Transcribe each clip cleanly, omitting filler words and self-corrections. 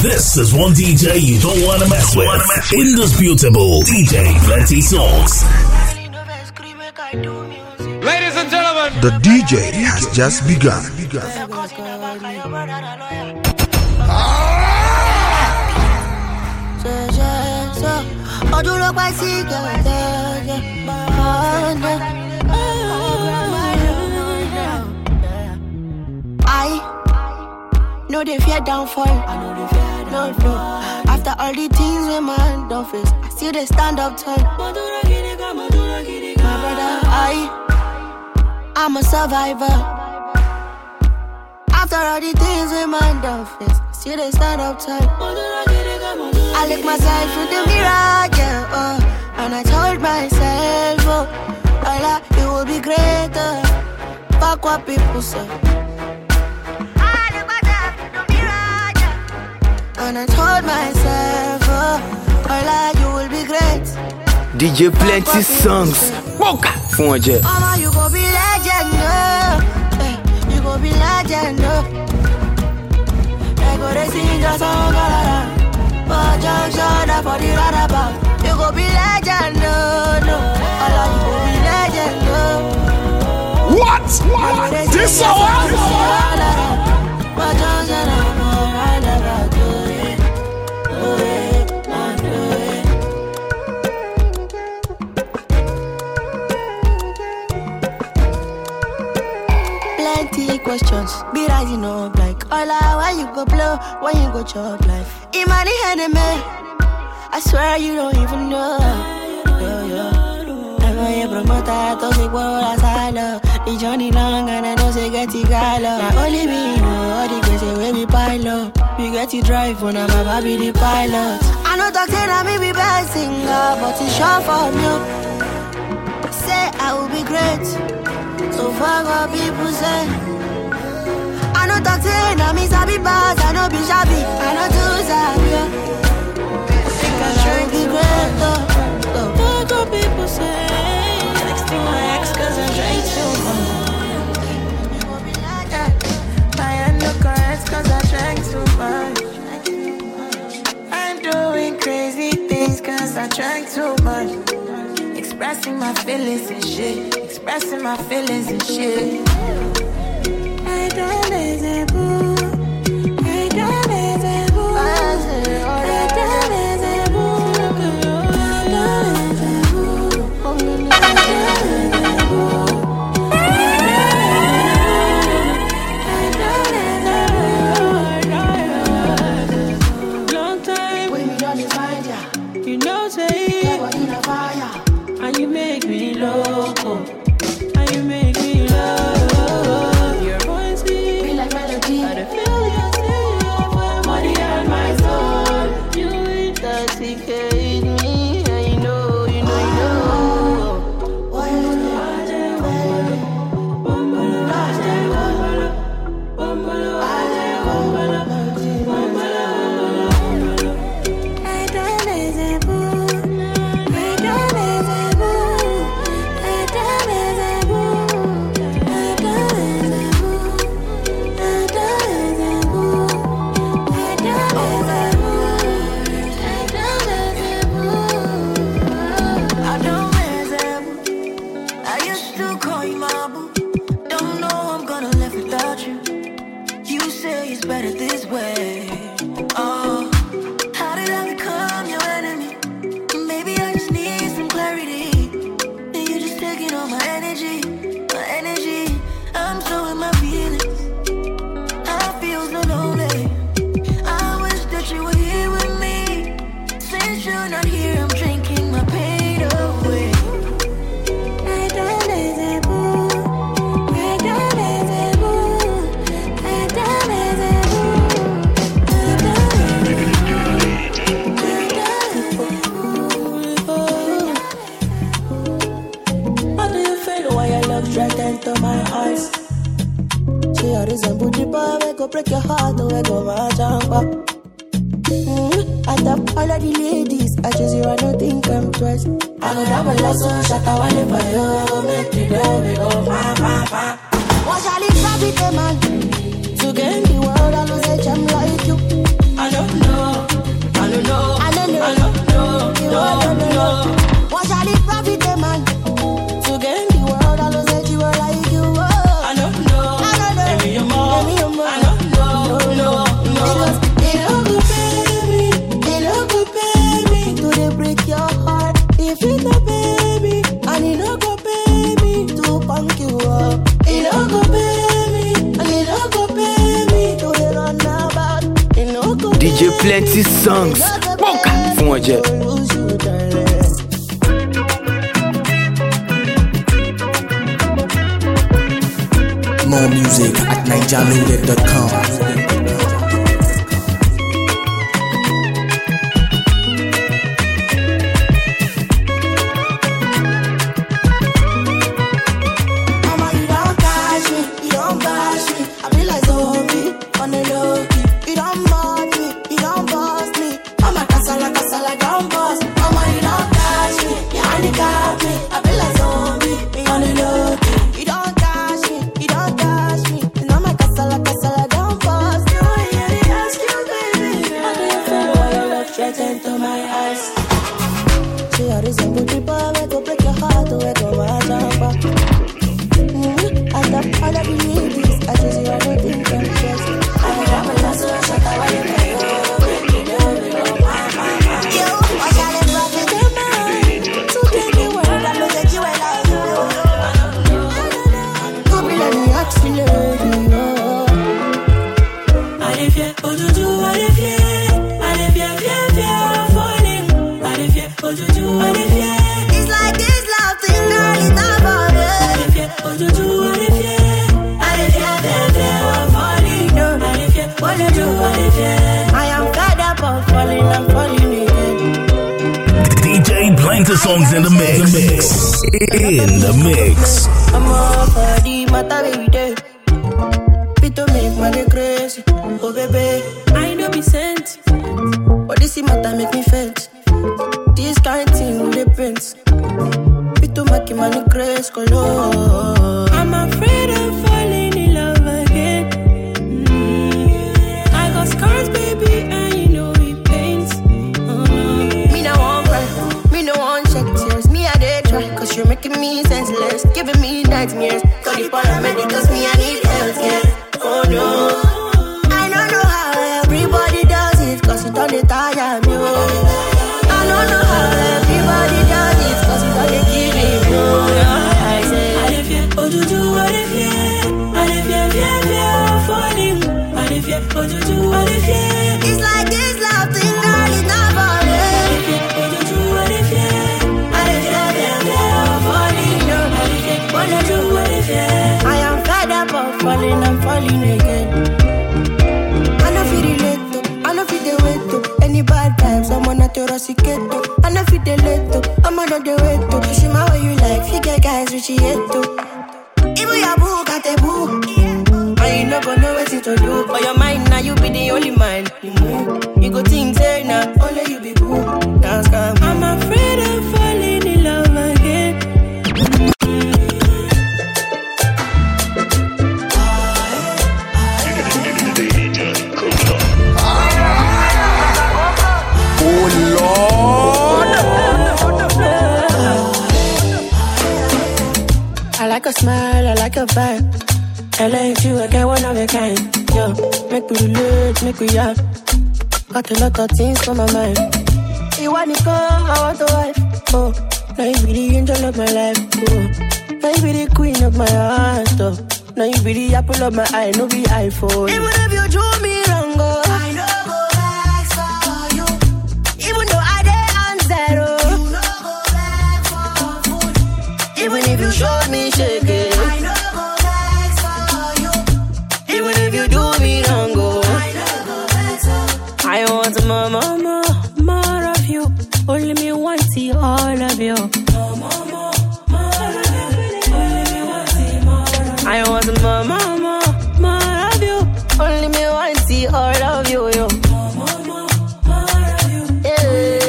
This is one DJ you don't want to mess with. Indisputable DJ Plenty Songs. Ladies and gentlemen, the DJ has just begun. I know they fear downfall. No. After all the things we man don't face, I still they stand up tall. My brother, I'm a survivor. After all the things we man don't face, I still they stand up tall. I look myself through the mirror, yeah, and I told myself, oh, Allah, you will be greater. Fuck what people say. And I told myself, oh, Allah, you will be great. DJ Plenty Songs. Boca! Fonje. Mama, you gon' be legend, you gon' be legend, I go to sing your song, but junction for the roundabout. You gon' be legend, no. Allah, you gon' be legend, What? This hour? But junction for the roundabout. Plenty questions be rising up like Allah, why you go blow, why you go chop life? Imani enemy, I swear you don't even know. Never a promoter, toxic world as I love. The journey long and I don't say get it gala. Now only me know all the crazy way we pile up. We get it drive when I'm about be the pilot. I know doctor that me be best singer, but it's short for you. Say I will be great, so fuck what people say. I know doctor that me sabi bad, I know be shabby, I know too sabi. I will be great, so fuck what people say. Next to my ex, cause I drank too much. I am no correct, cause I drank too much. I'm doing crazy things, cause I drank too much. Expressing my feelings and shit. Expressing my feelings and shit. I don't let it boo. I don't let it boo. I don't let it boo. I don't let it boo. Long time when we done this find ya. You know say your body na fire. And you make me loco. And you make me love. Your voice be like melody. I feel you say my body and my soul. You intoxicate me. And you know, you know. Why is it? Better this way. Oh, how did I become your enemy? Maybe I just need some clarity. And you just taking all my energy, my energy. I'm so in my feelings. I feel so lonely. I wish that you were here with me. Since you're not here, I'm drinking my pain away. I don't let it boo. I don't let it boo. I don't let it. Straight into my eyes. See how this and booty bar, we go break your heart, no we go my jump up. I top all of the ladies, I choose you, I don't think I'm twice. I go double lasso, shut a wall for you, make it go, we go pa. Watch all it grab it, man. To gain the world, I lose a gem like you. I don't know DJ Plenty Songs. Fún ọjẹ́. More music at NigerLoaded.com. Songs in the mix. In the mix. I'm all for the matter every day. Fit to make money crazy. Oh baby, I know be sent. But this matter make me faint. This kind thing with the prince. Fit to make money crazy. Color. I'm afraid of falling in love again. I got scars, baby, and you know it pains. Me no one cry. Me no one check tears. Me I dey try, cause you're making me senseless, giving me nightmares. Call the paramedic, cause me I need health care. Oh no, I don't know how everybody does it, cause it don't tire me. I don't know how everybody does it, cause it don't kill me. I say, I dey fear, oh do do, I dey fear, I dey fear of falling. I dey fear, oh do do, I dey fear. It's like this love thing, girl, it's not for me. I dey fear, oh do do, I dey fear. I am fed up of falling and falling again. I know feel relate to, I know feel the way to. Any bad times, I'm on a terroricate to. I know feel the late to, I'm on the way to. She my way you like, figure guys which you hate to. Even your boo got a boo. And you not gonna know what to do. For your mind now, you be the only mind. You go think say now, only you be boo. Dance come. I'm afraid of falling in love again. I like a smile, I like a vibe. I like you, I get one of a kind. Yo, make we relate, make we have. Got a lot of things on my mind. You want to go, I want a wife. Oh, now you be the angel of my life. Oh, now you be the queen of my heart. Oh, now you be the apple of my eye, no be iPhone. Even if you do me wrong, oh, I know go back for you. Even though I did on zero, you know go back for food. Even if you show me shake it, I know go back for you. Even if you do me wrong, oh, I know go back so. I want more of you. Only me want to see all of you. More of you. Only me want to see more of you. I want more of you. Only me want to see all of you, yo. More of you. Yeah.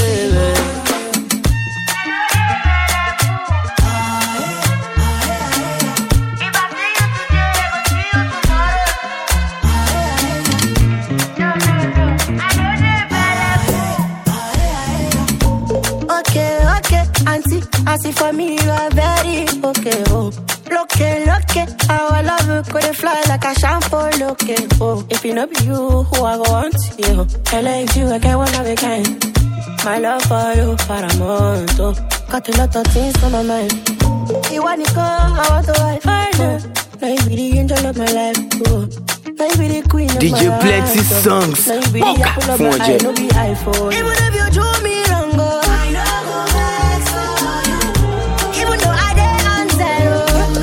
I see for me you are very okay, oh. Look, our love could fly like a shampoo, okay, oh. If it not be you, who I go want you. I like you, I get one of a kind. My love for you, paramount, oh. Got a lot of things on my mind. You want to go, I want to wife, I know. Now you be the angel of my life, oh. DJ Plenty Songs. Boca, fonje. Even if you do me wrong, even though I did on zero,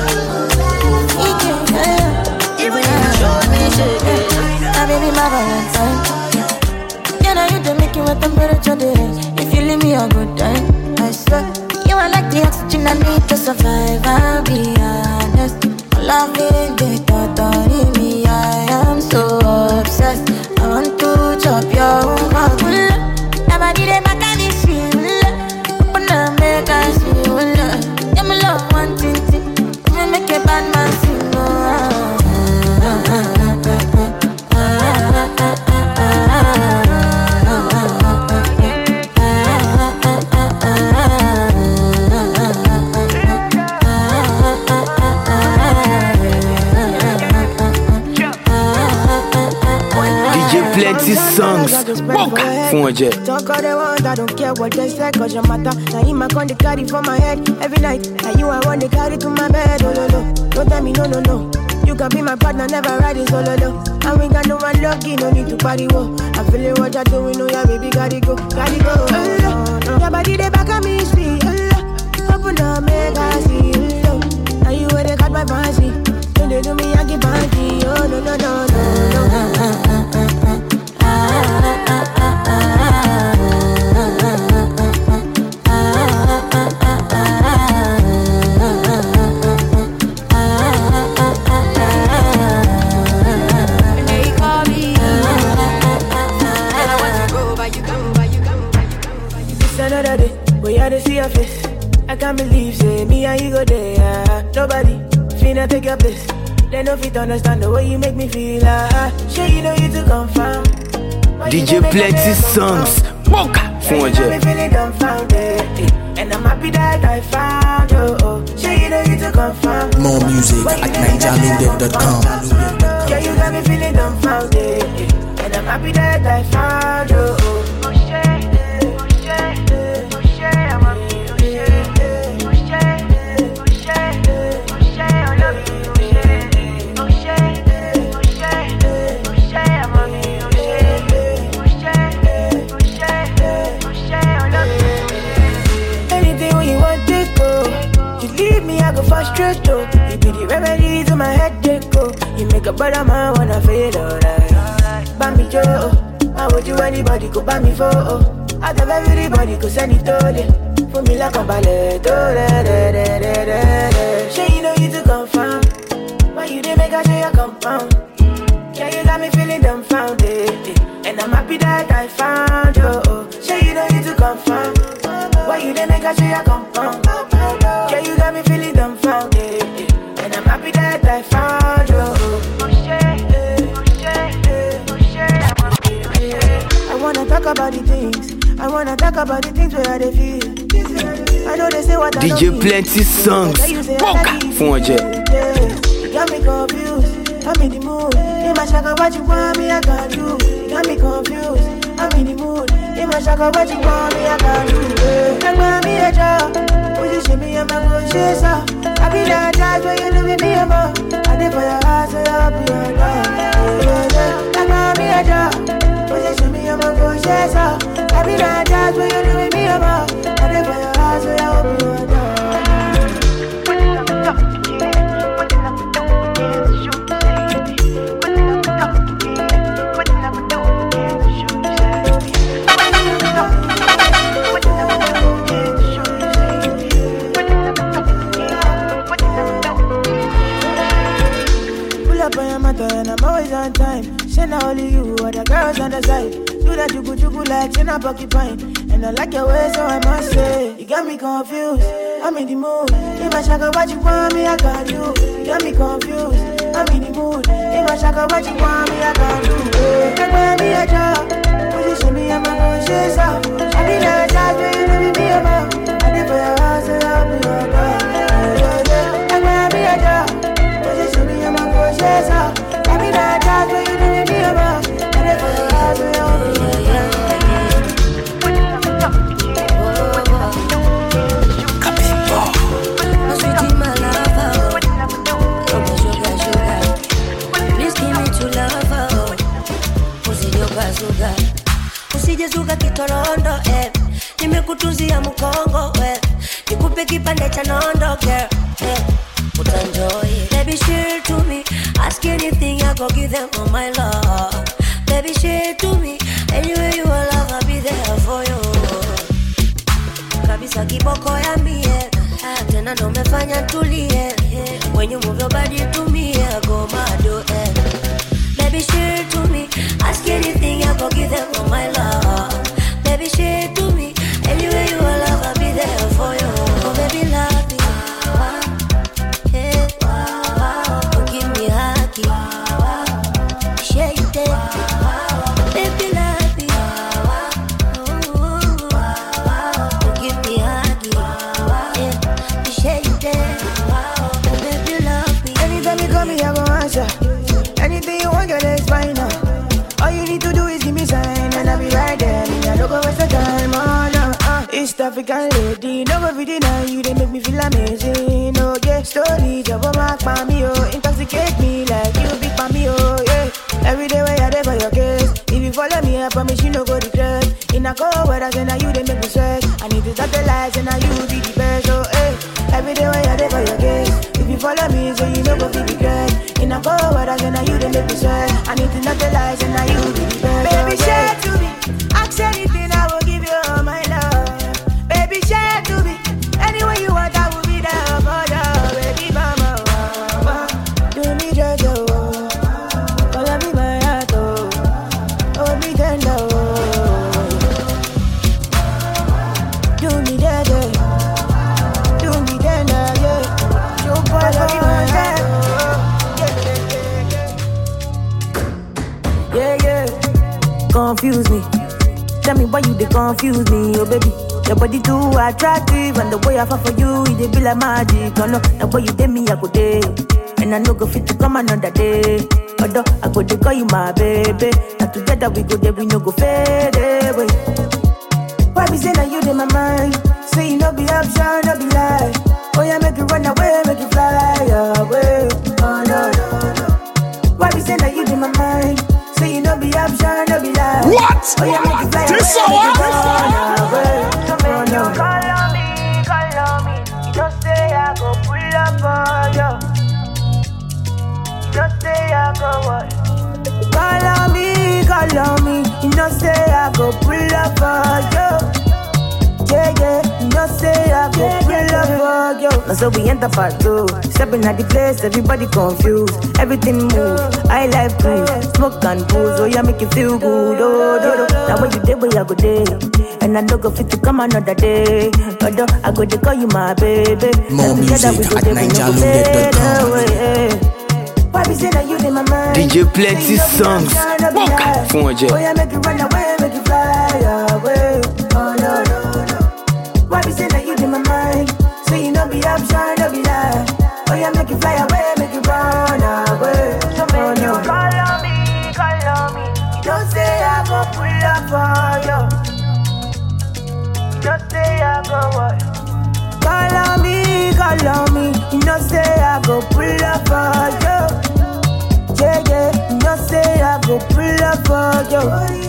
even if you show me shit, now baby my Valentine. You know you do make it with temperature there. If you leave me a good time, I swear you are like the oxygen I need to survive. I'll be honest, loving the thought of me. I am so obsessed. I want to chop your heart. Nobody they make any shit. Open up, make us see. Yeah, my love one thing. You make a bad man sing. Plenty songs. Boca, fonje. Talk all they want, I don't care what they say, cause your matter. Now him I con the carry for my head every night. Now you I want to carry to my bed, oh no no. Don't tell me no no no. You can be my partner, never riding solo though. And we got no one lucky, no need to party, whoa. I'm feeling what you're doing, oh yeah baby, gotta go, gotta go. Your body they back at me, see, open up, make I see, now you where they got my fancy. When they do me, I get banky, oh no no no no no. Another day, we had to see your face. I can't believe, say, me and you go there. Nobody finna take your place. They no fit understand the way you make me feel. Sure you know you to confirm. DJ Plenty Songs. Boca, fonje. I'm feeling dumbfounded, and I'm happy that I found you. Sure you know you to confirm. More music at NigerLoaded.com. Yeah, you got me feeling dumbfounded, and I'm happy that I found you. Frustrate though, you be the remedy to my headache. You make a better man wanna feel alright. Bambi Joe, how would you anybody go buy me for? Out of everybody go send it to you. For me like a ballet, sure you know you to confirm. Why you didn't make a say a compound? Yeah, you got me feeling dumbfounded, and I'm happy that I found you. Sure you know you to confirm. Why you didn't make a say a compound? Yeah, you got me feeling dumbfounded, and I'm happy that I found you. I wanna talk about the things. I wanna talk about the things where they feel. I know they say what I DJ Plenty Songs. Boca, fonje. You got me confused. I'm in the mood. In my shaka, what you want me, I can't do. You got me confused. I'm in the mood. In my shaka, what you want me, I can't do. I want me a job. Position me, I'm not going to chase up. I be that judge when you do with me, I'm up. I did for your heart, so I'll be your dog. I want me a job. Position me, I'm not going to chase up. I be that judge when you do with me, I'm up. I did for your heart, so I'll be your dog. And I'm always on time. Say not only you, other girls on the side. Do that jugu like say not porcupine. And I like your way, so I must say you got me confused. I'm in the mood. In my shaka, what you want me, I can't do. You got me confused. I'm in the mood. In my shaka, what you want me, I can't do. Take me a job. Position me, I'm not going to chase out. I be that judge when you do me, I'm out. I did for your house, and I'll be your dog. Take me a job. Position me, I'm not going to chase out. I be that judge when you do me, I'm out. I did for your house, and I'll be your dog. Please give me to love. usijezuka kitorondo nimekutuzia mkongo nikupe kipande cha nondo girl utanjoy. Baby share to me, ask anything I go give them all my love. Baby share to me, anywhere you are love I'll be there for you. Kabisa kiboko ya mie, tena ndo mefanya tulie. When you move your body to me, I go mad Baby share to me, ask anything I go give them all my love. Baby share to me, anywhere you are love I'll be there for you. Oh baby love me, oh give me a huggy, share you there. Baby love me, oh give me a huggy, share you there. Oh baby love me. Anytime you call me I go answer. Anything you want, girl, it's fine now. All you need to do is give me sign, and I'll be right there. I don't go waste the time, oh no. East African lady, no go deny you, they make me feel amazing. Oh yeah, story, job mark by me, oh intoxicate me like you big by me, oh yeah. Every day where you're there for your case. If you follow me, I promise you no go regret. In a cold weather, then now you they make me sweat. I need to stop the lights, and now you be the best, oh yeah. Every day where you're there for your case. If you follow me, so you no go feel regret. In a cold weather, then now you they make me sweat. I need to stop the lights, and now you be the best. Baby, share to me, ask anything, I will give you all my love. Baby, share to me, anywhere you want, I will be there for you. Baby, mama, do me just follow me my heart, oh me tender, do me that, do me tender, yeah. You follow me my heart, yeah. Confuse me, tell me why you they confuse me, oh baby. Your body too attractive, and the way I fall for you, it be like magic. Oh no, the way you did me, I go day, and I no go fit to come another day. Although I go to call you my baby, and together we go there, we no go fade away. Why be say that you in my mind? Say you no be option, no be lie. Oh yeah, make you run away, make you fly away. Oh no. Why be say that you in my mind? Say you no be option, no be lie. What? Oh yeah, make you fly away, This make you run away. You call on me. You just say I go pull up for you. You just say I go what? Call on me. You just say I go pull up for you. Yeah. You just say I go pull up for you. Now so we enter part 2. Stepping at the place, everybody confused. Everything move. I like cruise, smoke and booze. Oh yeah, make you feel good. Oh. Now when you day, where I go day. And I don't go fit to come another day. Although I go to call you my baby. More music at NigerLoaded.com. Why be say that you in my mind? DJ Plenty Songs. Walk from a jet. Oh yeah, make you run away, make you fly away. Oh no. Why be say that you in my mind? So you know be option, no be lie. Oh yeah, make you fly away, make you run away. So baby, you call on me. You don't say I go pull up for you. Just say I go what? Call on me. You know say I go pull up for you. Yeah. You know say I go pull up for you.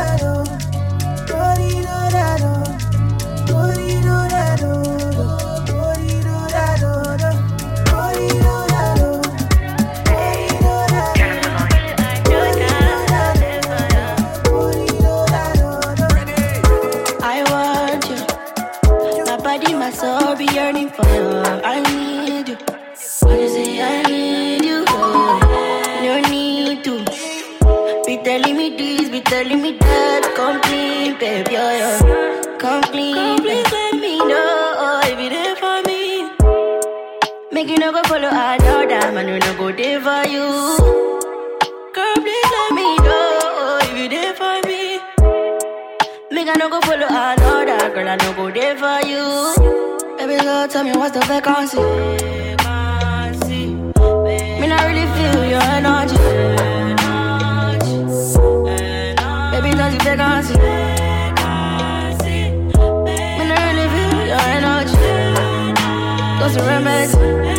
I want you. My body, my soul be yearning for you. I need you. What you say? I need you. No need to be telling me this, be telling me that. Come clean, baby, come clean. Please let me know if you're there for me. Make you no go follow another man, we no go there for you. Girl, please let me know if you're there for me. Make I no go follow another girl, I no go there for you. Baby girl, tell me what's the vacancy? Me not really feel your energy. Baby, don't you vacancy? Me not really feel your energy. Those are remedies.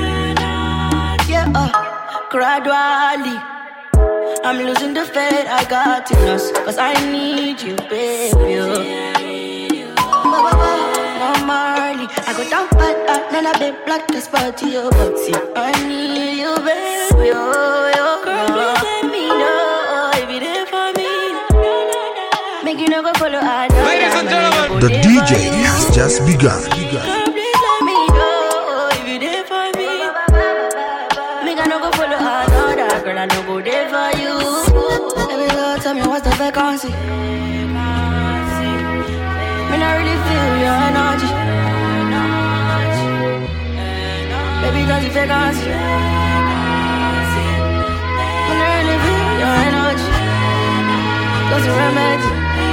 Yeah, gradually I'm losing the faith I got in us. Cause I need you, baby. the blackest part of your body. I need you, baby. Yo, girl, please let me know if you're there for me. Make you never follow another. Ladies and gentlemen, The DJ has just begun. Girl, please let me know if you're there for me. Make I never follow another. Girl, I no go there for you. Baby girl, tell me what's the vacancy. Me not really feel your energy. Baby, cause you vacancy. Me not really feel your energy. Cause you remedy.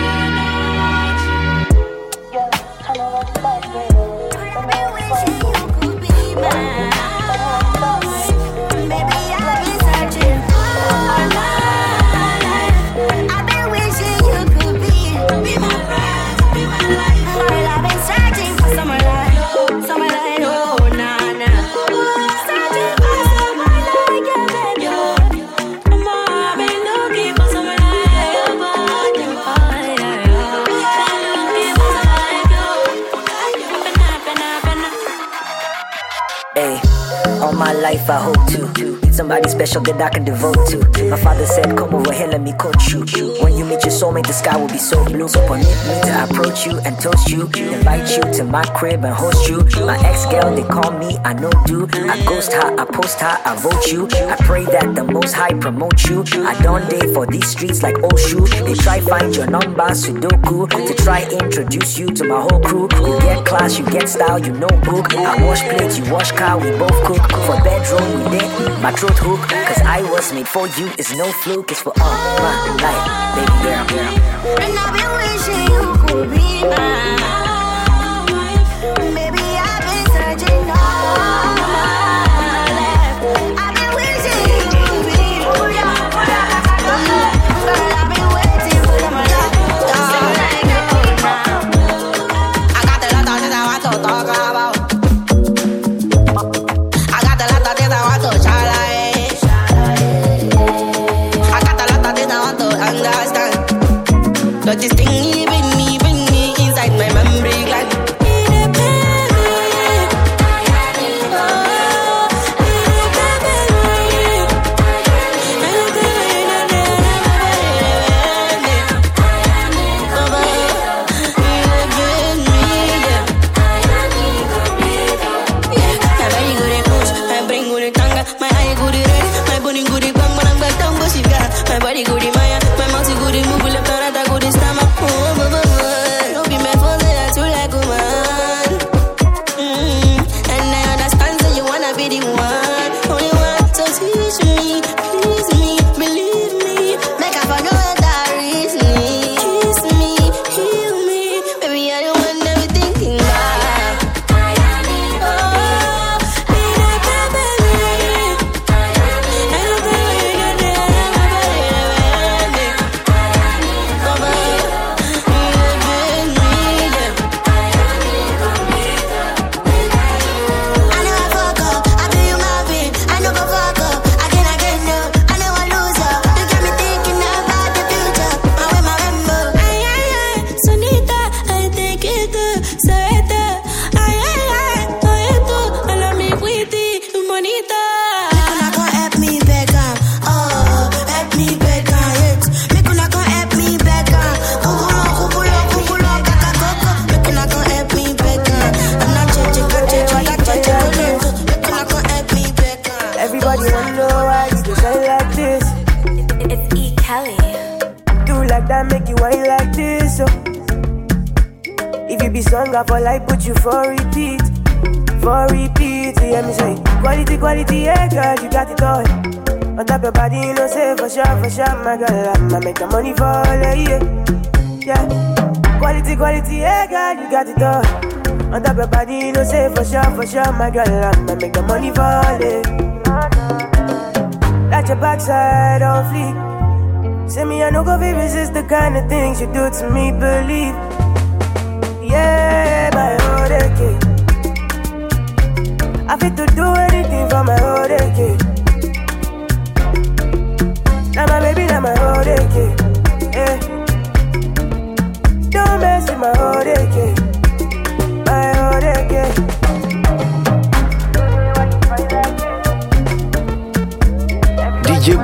My life I hope to need somebody special that I can devote to. My father said, come over here, let me coach you. When you meet your soulmate, the sky will be so blue. So permit me to approach you and toast you, invite you to my crib and host you. My ex-girl, they call me, I know do. I ghost her, I post her, I vote you. I pray that the most high promote you. I don't date for these streets like old shoe. They try find your number, Sudoku, to try introduce you to my whole crew. You get class, you get style, you know book. I wash plates, you wash car, we both cook. For bedroom, we did my throat hook. Cause I was made for you, it's no fluke. It's for all my life, baby girl. And I've been wishing you could be mine. Baby, I've been searching all my life. I've been wishing you could be mine. Girl, I've been waiting for my life. I got a lot of things I want to talk about. I got a lot of things I want to share. I got a lot of things I want to understand. But this thing even me inside my memory gland. My body goody Maya, my mouth goody move, left and right, I goody stomach. Don't be meant for that, you like a man. And I understand that you wanna be the one. Only one, so teach me, please me, believe me. Make up for no other reason. Kiss me, heal me. Baby, I don't want everything about. Everybody wonder why you do shine like this. It's E. Kelly. Do like that, make you whine like this. So if you be sung up for life, put you for repeat. For repeat, you hear me say quality, quality, yeah girl, you got it all. On top your body, you know say for sure, my girl, I'ma make the money fall, yeah. Yeah. Quality, quality, yeah girl, you got it all. On top your body, you know say for sure, my girl, I'ma make the money fall, yeah. Let your backside on fleek. Say me, I no go be resist the kind of things you do to me, believe. Yeah, my whole decade. I fit to do anything for my whole decade. Now my baby, now my whole decade. Yeah. Don't mess with my whole decade. My whole decade.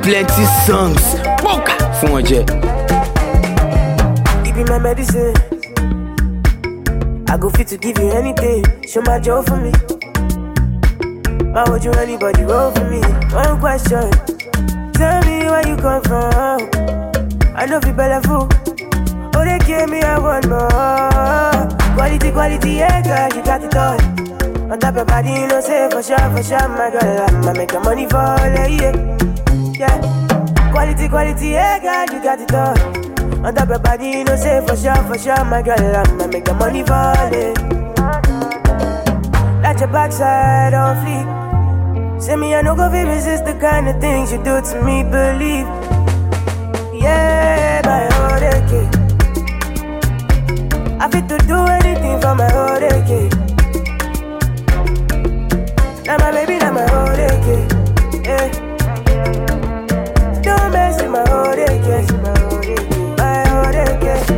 Plenty songs. Fún wọn jẹ. You be my medicine. I go fit to give you anything. Show my joy for me. Why would you anybody roll for me? One question. Tell me where you come from. I know you better fool. Oh, they gave me a one more. Quality, yeah, girl, you got it all. On top of body, you know, say for sure, my girl, I'ma make the money fall, yeah. Quality, yeah, girl, you got it all. On top of body, you know, say for sure, my girl, I'ma make the money fall, Let your backside on fleek. Say me, I no go fit resist the kind of things you do to me, believe. Yeah, my whole decade. I fit to do anything for my whole decade. Now my baby, now my whole decade. Yeah. Don't mess with my whole decade. My whole decade.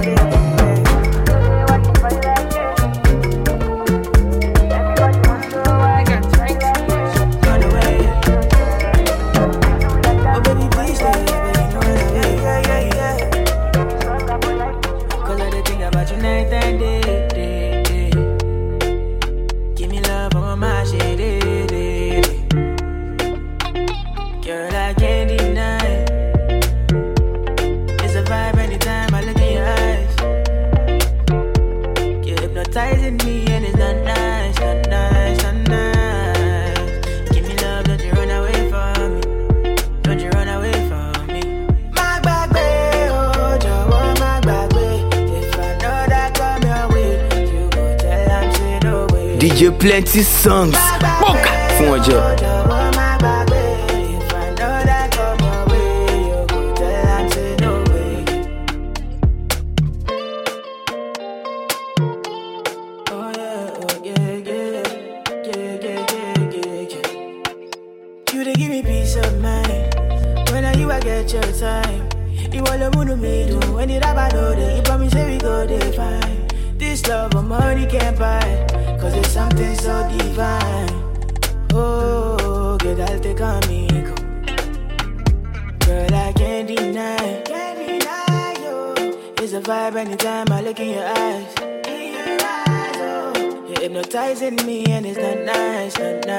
DJ Plenty songs. Fún wọn jẹ. You they give me peace of mind. When are you I get your time? You want the moon to me do. When you rap I know that you promise say we go there fine. This love or money can't buy. Cause it's something so divine. Oh, girl, I'll take on me. Girl, I can't deny. You. It's a vibe anytime I look in your eyes. You're hypnotizing me and it's not nice.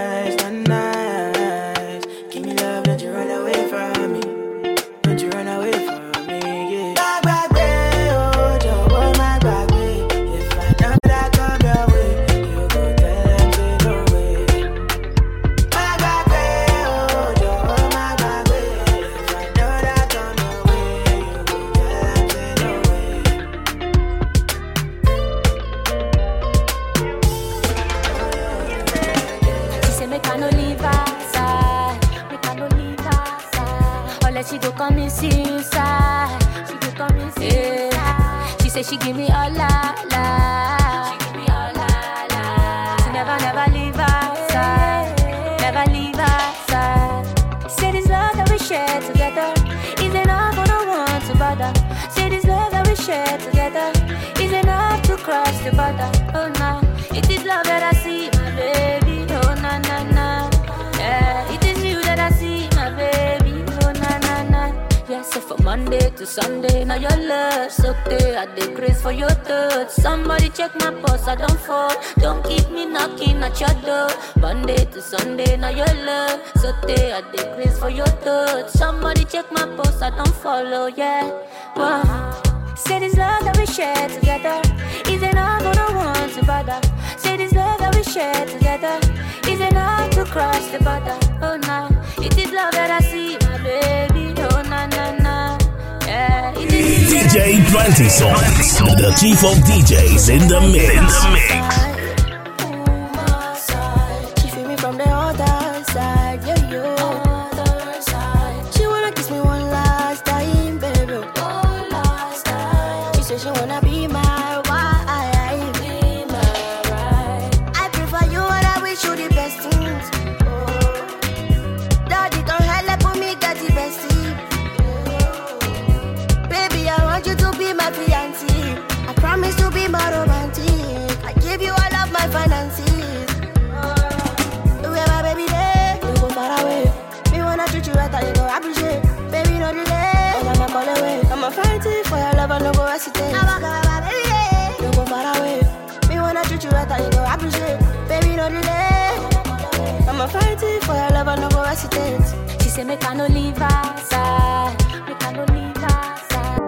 Give me love, don't you run away from me. Don't you run away from me, yeah. My baby, oh, Joe, my baby. If I know that come your way, you go tell them say no way. My baby, oh, Joe, my baby. If I know that come your way, you go tell them say no way. She say make I no leave outside. She go come and see inside. She go come and see inside. She say she give me all la la. She give me all la la. She never leave outside. Never leave outside. Say this love that we share together is enough for no one to bother. Say this love that we share together is enough to cross the border. Oh no, it is love that I see, my baby. Oh na na na. Yeah, it is you that I see, my baby. Yeah, so from Monday to Sunday, now your love so there. I dey grace for your thoughts. Somebody check my pulse, I don't fall. Don't keep me knocking at your door. Monday to Sunday, now your love so there. I dey grace for your thoughts. Somebody check my pulse, I don't follow. Yeah, wow. Say this love that we share together is enough for no one to bother. Say this love that we share together is enough to cross the border. Oh no, it is love that I see, my baby. Oh na na na, yeah. DJ Plenty Songs, the chief of DJs in the mix. She feel me from the other side, yeah, yo. Other side. She wanna kiss me one last time, baby. One last time. She say she wanna be my wife. Be my wife. I prefer you and I wish you the best things. Daddy don't help me get the best thing. Baby, I want you to be my fiancé. I promise to be more romantic. I give you all of my finances. Where my baby there, you go far away. Me wanna treat you right, you go appreciate. say make I no leave her side. Make I no leave her side.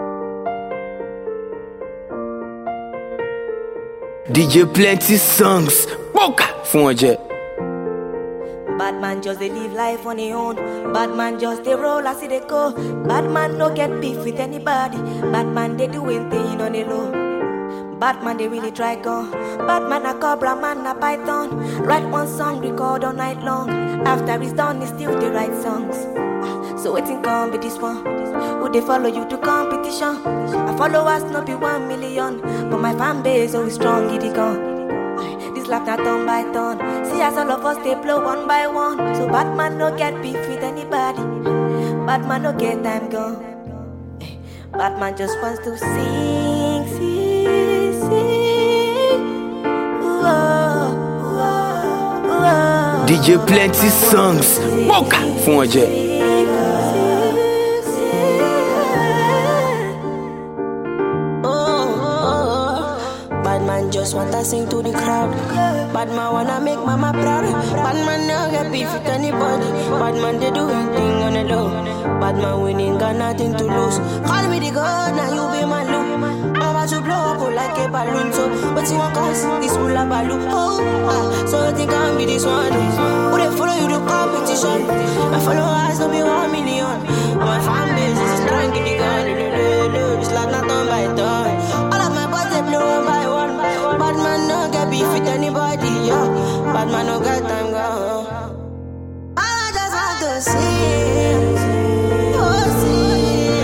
DJ Plenty Songs. Boca fún ọjẹ́. Bad man just they live life on their own. Bad man just they roll as they go. Bad man no get beef with anybody. Bad man they do anything on the low. Bad man they really try go. Bad man a cobra, man a python. Write one song, record all night long. After it's done, it's still the right songs. So waiting come be this one. Would they follow you to competition? I followers not be 1 million, but my fan base always strong. Get it gone. This life not turn by turn. See as all of us they blow one by one. So bad man no get beef with anybody. Bad man no get time gone. Bad man just wants to sing, sing, sing. Whoa, whoa, whoa. DJ Plenty Songs. Boca fún ọjẹ́. Just wanna sing to the crowd. Bad man wanna make mama proud. Bad man never get beef with anybody. Bad man they do anything on the low. Bad man winning got nothing to lose. Call me the god, now you be my loop. I'm about to blow up like a balloon. So but you want cause this will a balloon. So you think I'll be this one? Who they follow you to competition? My followers don't be 1 million. My fan base is strong in the gun. It's like not done by done. All of my boys they blow one by one. Bad man no get beef with anybody, yo. Bad man no got time, go. I just want to see, oh see.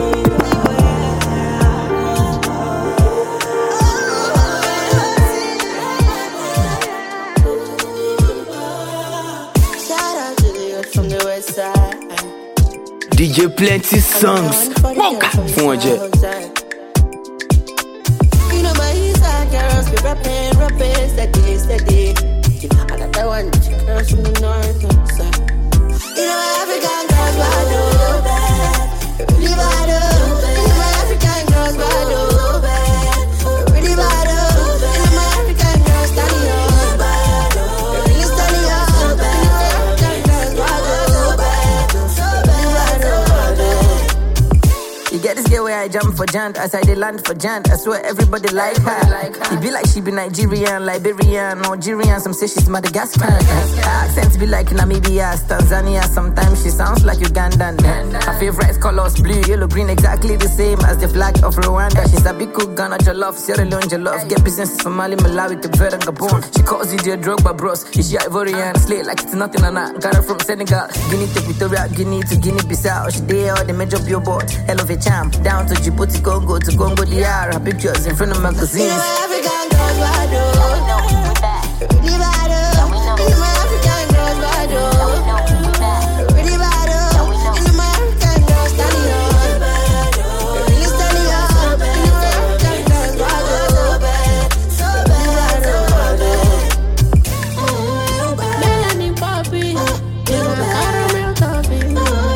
Shout out to the youth from the west side. DJ Plenty Songs. Boca fún ọjẹ́. Girls be rapping, steady. Another one, girls from the north side. You know my African girls bad, really bad. You know my African girls bad, really bad. You know my African girls standing up, really standing up. You know my African girls bad, you get this girl where I jump for jant, as I they land for jant. I swear everybody like her. It be like she be Nigerian, Liberian, Algerian. Some say she's Madagascar. Her accent be like Namibia, Tanzania. Sometimes she sounds like Ugandan. Her favorite colors blue, yellow, green, exactly the same as the flag of Rwanda. She's a big cook, Ghana, Jollof, Sierra Leone, Jollof. Get business from Mali, Malawi, Cape Verde, and Gabon. She calls it the Drogba bros. Is she Ivorian? Slay like it's nothing on that. Got her from Senegal, Guinea to Equatorial Guinea to Guinea-Bissau. She did all the major billboard. Hell of a champ. Down to Djibouti, Congo to Congo DR. Her pictures in front of magazines. You know my African girls bad, really bad. You know my African girls bad, really bad. You know my African girls standing up, really standing up. You know my African girls bad, so bad. Melanin poppy, caramel topping.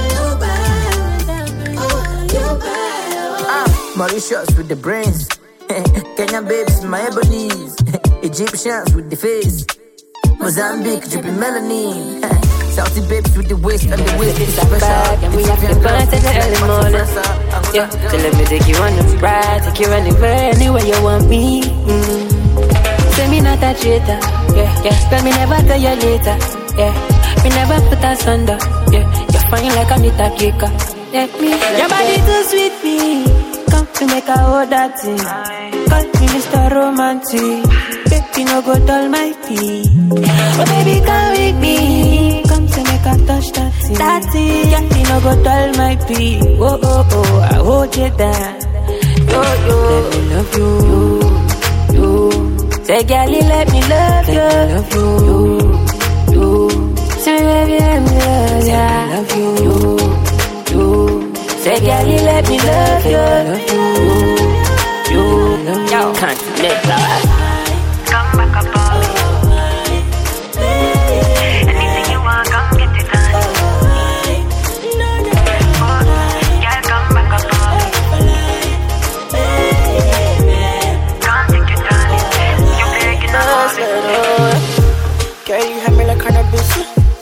Mauritius with the brains. Kenyan babes, my ebonies. Egyptians with the face. Mozambique dripping melanin. Southie babes with the waist and the waist is special. And we have to burn to the early morning. Yeah, so let me take you on the ride, take you anywhere you want me. Say me not a traitor. Yeah. Tell me never tell you later. Yeah, me never put us under. Yeah, you're fine like Anita Baker. Let me, your body too sweet me. Come to make a hold that thing. Call me Mr. Romantic. Baby, no go dull my feet. Oh, baby, come with me. Come to make a touch that thing. That thing. Yeah, me no go dull my feet. Oh, I hold you down. Yo, let me love you. Say, girlie, let me love you. Let me love you. Say, baby, let me love you. Let me love you. Say, girlie, let me love you. You can't let that. Come back up, anything you want, come get it done. Girl, come back up, come take it done. You begging us. Girl, you have me like cannabis. Tell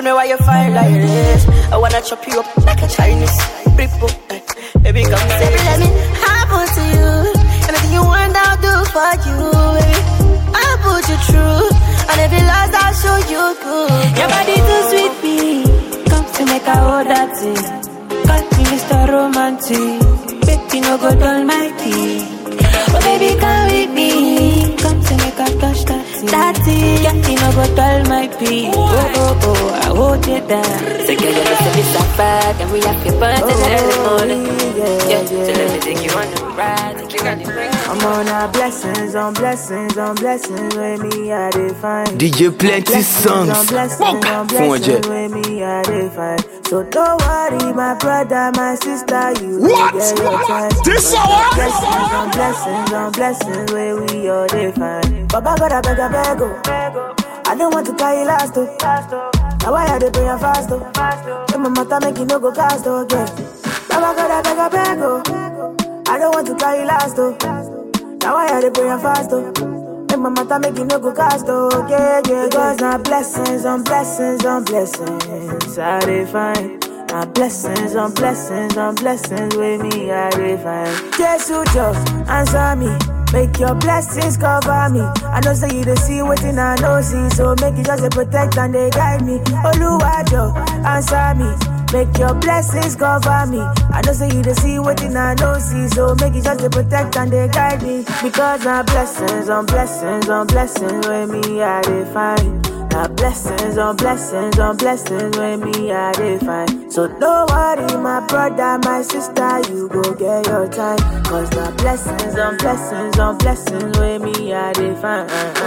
Tell me why you fire like this. I wanna chop you up like a Chinese. People, baby, come say it. Let me happen to you. Anything you want, I'll do for you, baby. I'll put you through. And if you lost, I'll show you good. Your body too sweet, me. Come to make a hold that thing. Call me Mr. Romantic. Baby, no go dull my tea. Oh, baby, come with me. Come to make a touch that thing. That thing. Baby, no go dull my pee. Oh, I hold it down. So girl, you must be so bad. And we have to burn till the early morning. Yeah, so let me take you on the ride. Take you on the ride. I'm on a blessings on blessings on blessings with me I define. DJ Plenty Songs. Blessings with me I define. So don't worry, my brother, my sister, you what? Get your time. This hour? Blessings on blessings on blessings where we all define. Baba gotta beg a beg. I don't want to carry last though. Now why are they praying fast though? If my mother make you no go cast though again. Baba gotta beg a beg. I don't want to carry last though. Now why are they praying fast though? If my mother make you no go cast though, yeah. Because now blessings on blessings on blessings I define. Now blessings on blessings on blessings with me I define. Jesus just answer me. Make your blessings cover me. I know say you don't see waiting I know see. So make it just a protect and they guide me. Oluwajo, answer me. Make your blessings cover me. I know say you don't see waiting I know see. So make it just a protect and they guide me. Because now blessings on blessings on blessings with me I define. Now blessings on blessings on blessings with me I define. So don't worry my brother, my sister, you go get your time. Cause now blessings on blessings on blessings with me I define.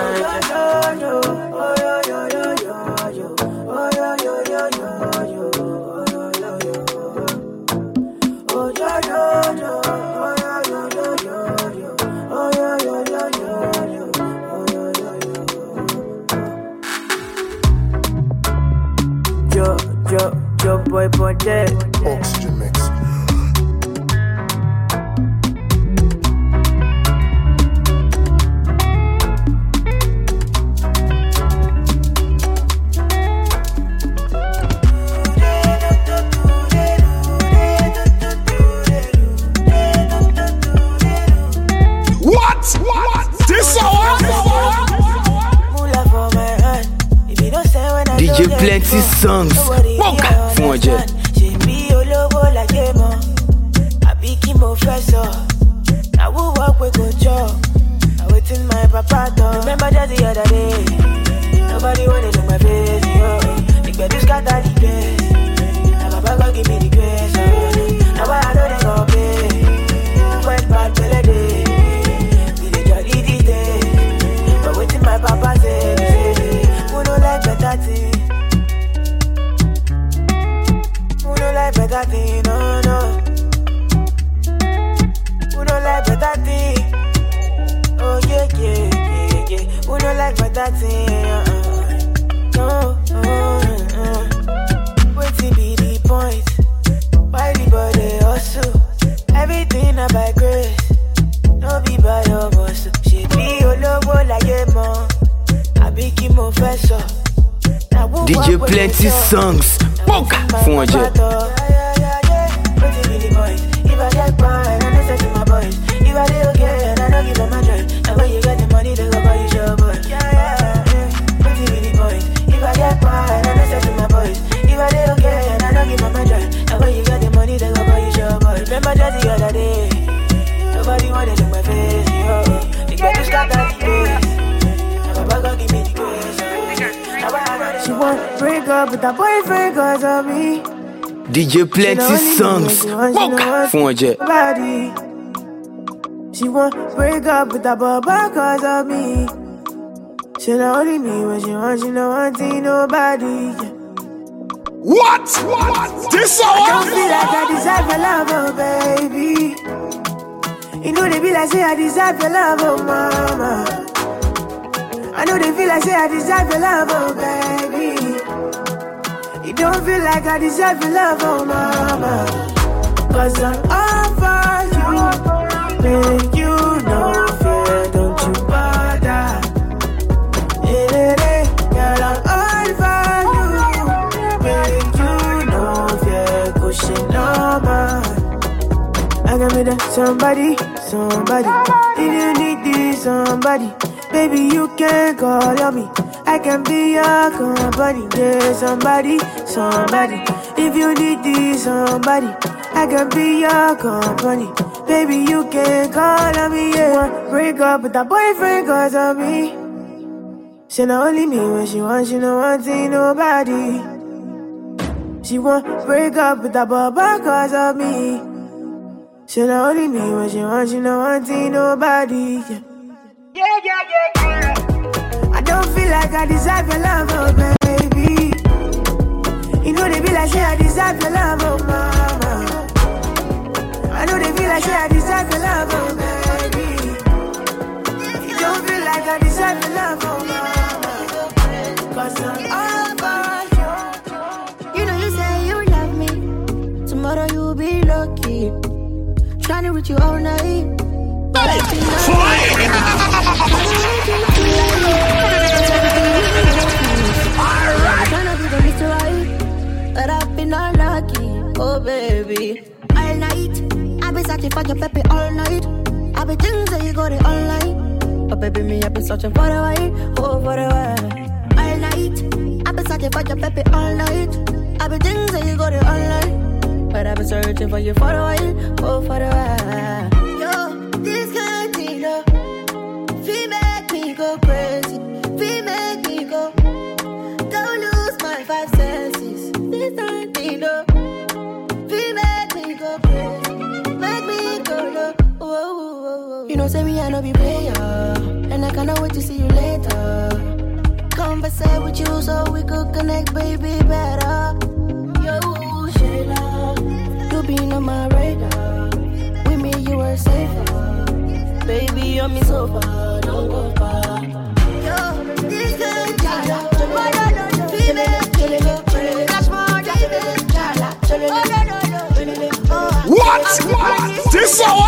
Yo, boy, dead. Oxygen mix. What? This hour? DJ Plenty Songs. Fún ọjẹ́. Ṣèbí olówó láyé mọ́, àbí kí mo fẹ́ sọ? Now who work we go job? Now wetin my papa talk? Remember just the other day, nobody wanna look my face, yo. Ìgbẹ́dú scatter the place, na baba go give me the grace, oh. Now why I know they go pay? When bad belle dey, we dey jolly these days. But wetin my papa say, who no like better thing? Better thing, no. Who don't like better thing? Oh yeah. Who don't like better thing? No. Waiting be the point. Why the body hustle? Everything I by grace. No be by your muscle. She be all over like a mom. I be keep more faster. DJ Plenty Songs. Fún ọjẹ́. If I get by, I listen to my boys. If I do okay, and I don't give them my joy. And when you get the money, they go buy you your boy. Yeah. Pretty really boy. If I get by, I listen to my boys. If I do okay, and I don't give them my joy. And when you get the money, they go buy you your boy. Remember just the other day, nobody wanted to look my face, yo. You got to start that face. Now Baba go give me the grace. She won't break up with her boyfriend cause of me. DJ Plenty Songs. Fún ọjẹ́. She won't break up with her baba cause of me. She not only me when she wants, she not wanting nobody. What? This hour? I don't feel like I deserve your love, oh baby. You know they be like say I deserve your love, oh mama. I know they feel like say I deserve your love, oh baby. You don't feel like I deserve your love, oh mama. Cause I'm all for you. Make you no fear, don't you bother. Girl, I'm all for you. somebody. If you need this somebody, baby, you can call on me. I can be your company. Yeah, somebody. If you need this somebody, I can be your company. Baby, you can call on me. Yeah, break up with that boyfriend cause of me. She not only me when she wants, she no want see nobody. She won't break up with that baba cause of me. She not only me when she wants, she no want see nobody. Yeah. I don't feel like I deserve your love, oh baby. You know they be like, say I deserve your love, oh mama. I know they feel like, say I deserve your love, oh baby. You don't feel like I deserve your love, oh mama. Cause I'm all about you. You know you say you love me. Tomorrow you'll be lucky. Trying to reach you all night. But I've been trying to be the Mr. Right, but I've been unlucky. Oh baby, all night I've been searching for your baby all night. I've been things that you got it online, but baby me I've been searching for the while, oh for the while. All night I've been searching for your baby all night. I've been things that you got it online, but I've been searching for you for a while, oh for a while. Yo, this kind of thing, no, feel make me go crazy, feel make me go, don't lose my five senses. This kind of thing, no, feel make me go crazy, make me go low. Whoa. You know, say me I no be player, and I cannot wait to see you later. Conversate with you so we could connect, baby, better. Yo, Shayla, you been on my radar. With me, you were safer. Baby, you're me so far, don't go far. Yo, this girl, Jala, What? This hour?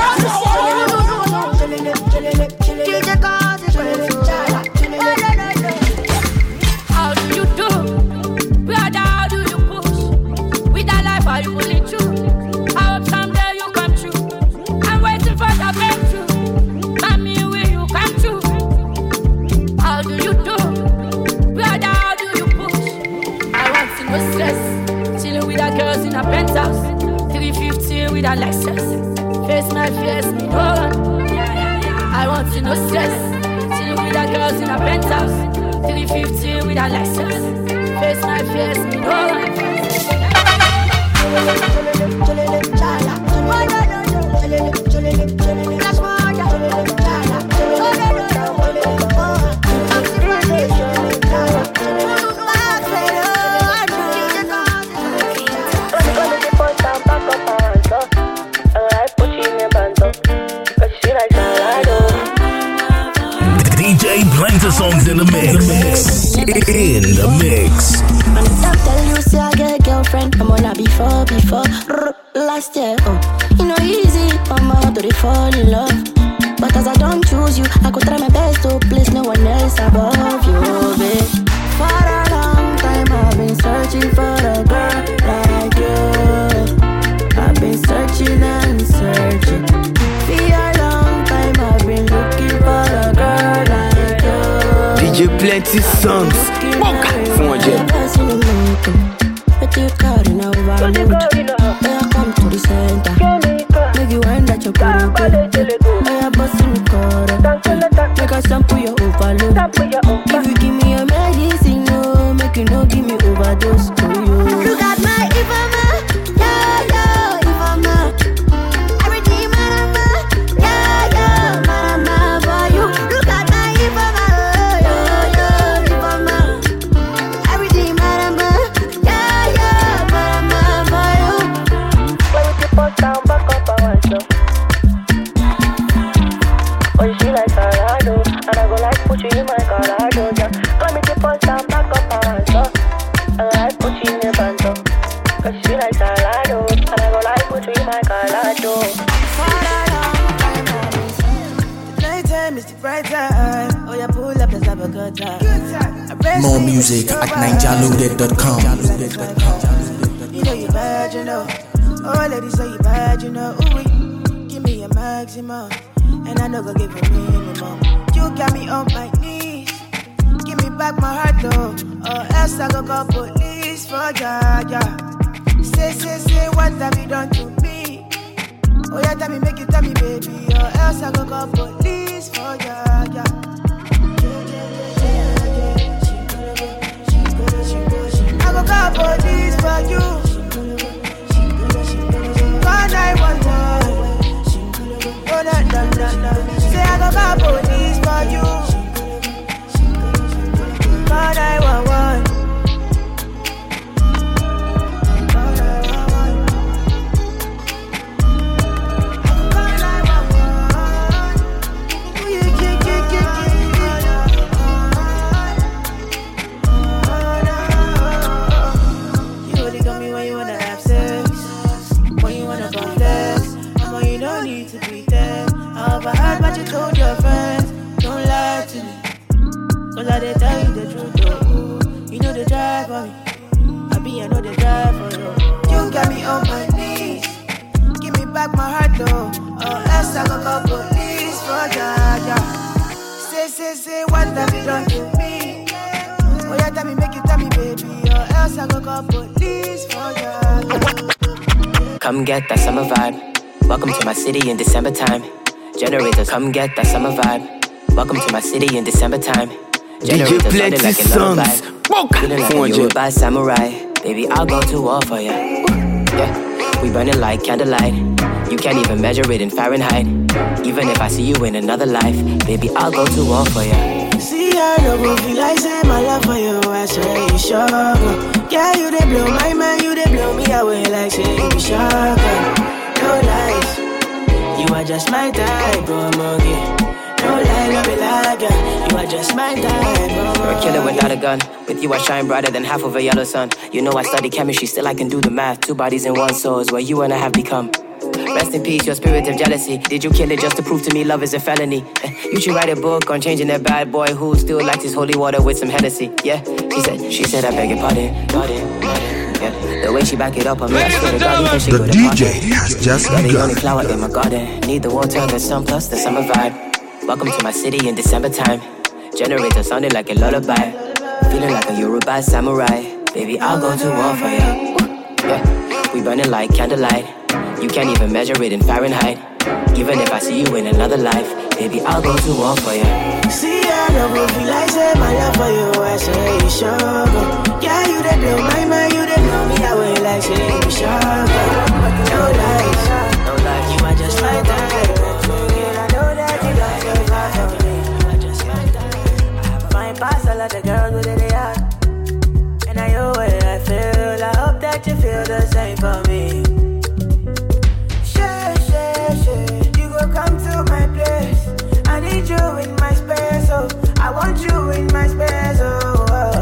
How do you do? Brother, how do you push? With that life, are you pulling through? I hope someday you come true. I'm waiting for the breakthrough. Mommy, will you come true? How do you do? Brother, how do you push? I want to no stress. Chilling with the girls in a penthouse. 350 with a Lexus. Face my fears, me no one. I want to no stress. Chilling with the girls in a penthouse. 350 with a Lexus. Face my fears, me no one. DJ Plenty songs in the mix. In the mix. And if I tell you, say I get a girlfriend, I'm on a before. Last year, you know easy, I'm out to fall in love. But as I don't choose you, I could try my best to please no one else above you, babe. For a long time, I've been searching for a girl like you. I've been searching and searching. For a long time, I've been looking for a girl like you. DJ Plenty songs. Mocha from a jet. But you car in a overload. I come to the center. Make you wind that your body good. I bust in the car. Make a sample your overload. If you give me a medicine, no, make you no give me overdose. Look at my Ivama, yeah, Ivama. Everything, marama, yeah, marama for you. Look at my Ivama, yeah, Ivama. Everything, marama, yeah, marama for you. When you put down back up, I want you. Oh, she like Colorado, and I go like put you in my Colorado, yeah. Come me to put down back up, I want you. I like put you in the bando. Cause she like Colorado, and I go like put you in my Colorado. Nighttime is the bright time. Oh, you pull up, let's have a good time. More music at ninjaloaded.com. You know you bad, you know. Oh, ladies say you bad, you know. Ooh, give me a maximum, and I no go give a minimum. You got me on my knees, give me back my heart though, or else I go call police for ya. Say, what have you done to me? Oh yeah, tell me, make it tell me, baby, or else I go call police for ya. I go call police for you. Call 911. Oh no. Say I go call police for you. Call 911. Told your friends, don't lie to me, cause I did tell you the truth, oh. You know the drive for me, I know the drive for you. You got me on my knees, give me back my heart though, or else I go call police for ya. Say, what have you done to me? Oh yeah, tell me, make it tell me, baby, or else I go call police for ya. Come get that summer vibe, welcome to my city in December time. Generators, come get that summer vibe. Welcome to my city in December time. Generators, DJ Plenty Songs. Feeling like a Yoruba samurai. Baby, I'll go to war for ya. Yeah, we burn it like candlelight. You can't even measure it in Fahrenheit. Even if I see you in another life, baby, I'll go to war for ya. See, I don't go feel like say my love for you. I say you sure. Yeah, you they blow my mind, you they blow me away like say you sure. No lies. You are just my type, bro, monkey. No lie, no be like ya. You are just my type, bro. You're a killer without a gun. With you I shine brighter than half of a yellow sun. You know I study chemistry, still I can do the math. 2 bodies in 1 soul is where you and I have become. Rest in peace, your spirit of jealousy. Did you kill it just to prove to me love is a felony? You should write a book on changing that bad boy who still likes his holy water with some Hennessy. Yeah, she said I beg your pardon. Yeah, the way she back it up on me, I swear to God, even she The could DJ has just You're the begun. only flower in my garden. Need the water, the sun plus the summer vibe. Welcome to my city in December time. Generator sounding like a lullaby. Feeling like a Yoruba samurai. Baby, I'll go to war for ya. Yeah, we burn it like candlelight. You can't even measure it in Fahrenheit. Even if I see you in another life, baby, I'll go to war for ya. See, I don't go feel like say my love for you. I say you sure. Yeah, you they blow my mind, you they blow me away like say you sure. No lies, you are just my type. I know that you got your vibe for me. You are just my type. I have fine past all of the girls with it are. And I know what I feel. I hope that you feel the same for me. You go come to my place. I need you in my space, oh. I want you in my space, oh.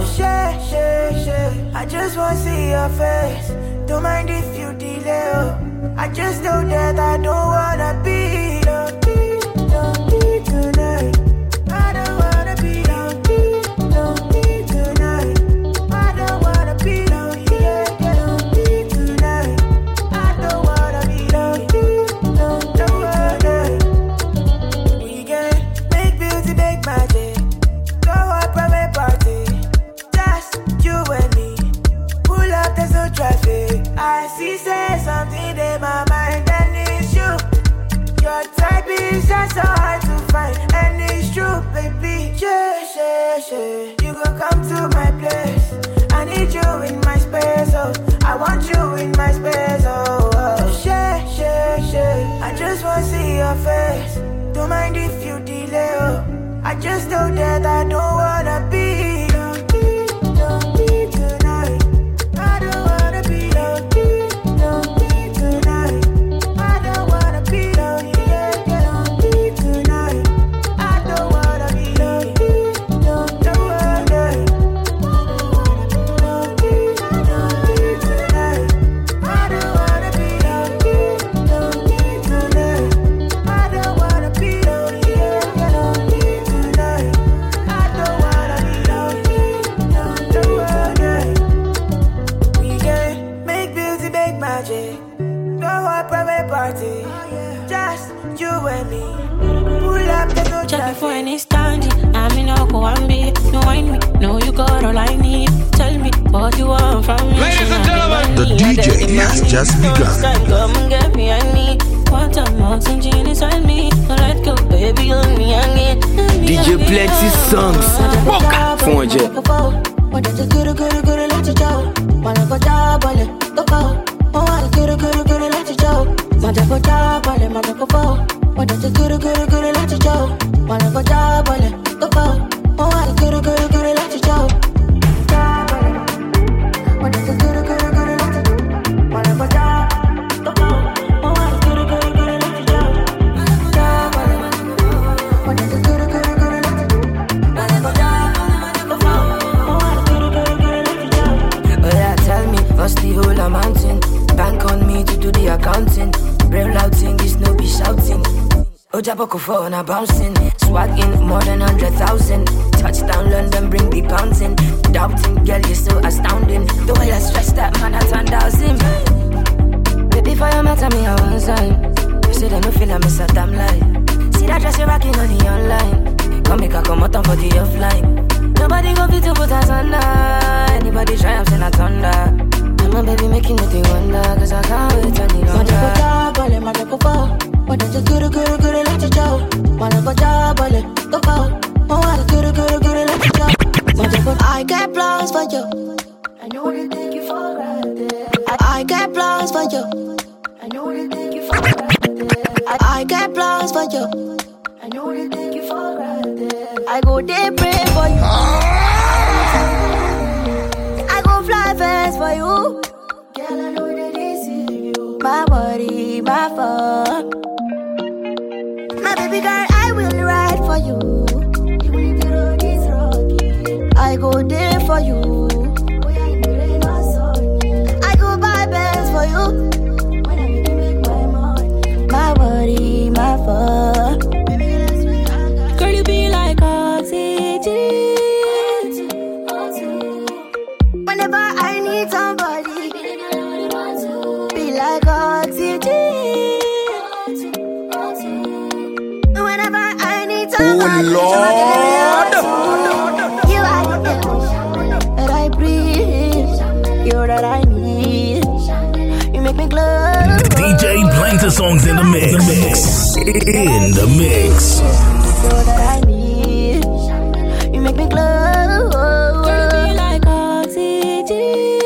I just wanna see your face. Don't mind if you delay, oh. I just know that I don't wanna be lonely tonight. I don't wanna be lonely tonight. I don't wanna be lonely tonight. I don't wanna be lonely. We can make beauty, make magic. Go on private party. Just you and me. Pull up, there's no traffic. I see say something in my mind, and it's you. Your type is just so hard to find, and it's true, baby. You go come to my place. I need you in my space, oh. I want you in my space, oh. I just wanna see your face. Don't mind if you delay, oh. I just know that I don't wanna be lonely tonight. I don't wanna be lonely tonight. I don't wanna be lonely tonight. I don't wanna be lonely tonight. I don't wanna be lonely tonight. I don't wanna be lonely tonight. when it's standing. I mean, no go and be, no whine me. No, you got all I need. Tell me what you want from me. Ladies and gentlemen, the DJ has just begun. Come and get me, I need. Want a mountain genie inside me. Don't let go, baby, on me again. DJ Plenty Songs. Phone jet. What did you good, let you go? Wanna go down, but let go. Oh, I good, let you go. Wanna go down, but let go. What did you good, let you go? Wanna go down, but let go. Oh, I good, let you go. What did you good, let you go? Wanna go down. Bust the whole mountain. Bank on me to do the accounting. Real out thing, this no be shouting. Ojaboko for na bouncing. Swagging more than 100,000. Touchdown London, bring the pounds in. Doubting, girl, you're so astounding. The way I stretch that man, I turned out him. Baby, for your matter, me I want sign. You say they no feel I miss a damn lie. See that dress you're rocking on the online. Come make a come out for the offline. Nobody go fit to put us under. Anybody try, I'm saying I thunder. My baby making me wonder, cause I can't wait any longer. Wanna go down, wanna go far. What did you good, let you go? Wanna go down, go far. Oh, I good, let you go. I get plans for you. I know you think you for granted. I get plans for you. I know you think you for granted. I get plans for you. I know you think you for granted. I go there pray for you. I go fly fast for you. Girl, I know that it's you. My body, my fault. My baby girl, I will ride for you. Even if the road is rocky, I go there for you. I go buy bands for you. When I make my money. My body, my fault. Girl, you be like oxygen. Whenever I need somebody, be like oxygen. Whenever I need somebody, you are the air that I breathe. You're that I need. You make me glow. DJ Plenty Songs in the mix. In the mix. You're that I need. You make me glow. Girl, you be like oxygen.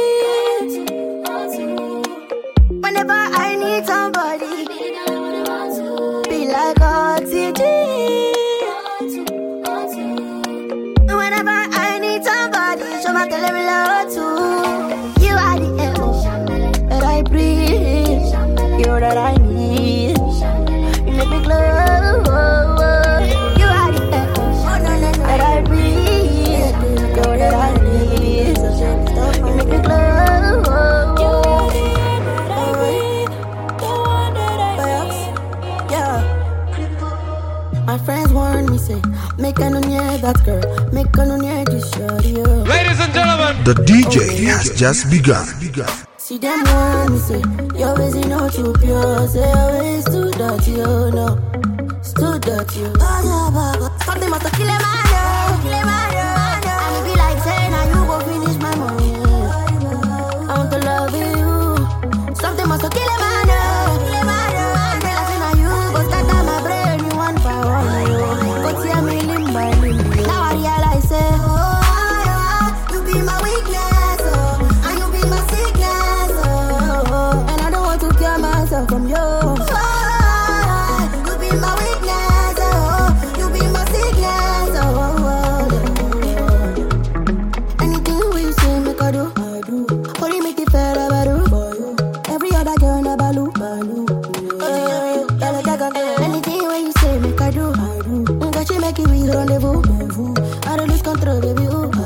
Whenever I need somebody, be like oxygen. Whenever I need somebody, show my tell me love too. You are the air that I breathe. You're that I need. You make me glow. You are the air that I breathe. You're that I need. You make me glow. My friends warn me, say, make a no near that girl, make a no near this shorty. Ladies and gentlemen, the DJ has just begun. See them warn me, say, you always know too pure, say always too dirty, oh no, it's too dirty. Something must kill a man, and it be like saying, now you go finish my money. I want to love you. Something must kill a man. From you, you be my weakness, oh, you be my sickness, anything we say, make I do. Only make it fair, I do. Every other girl, never look. Anything when you say, make I do. Got you make it with rendezvous. I don't lose control, baby.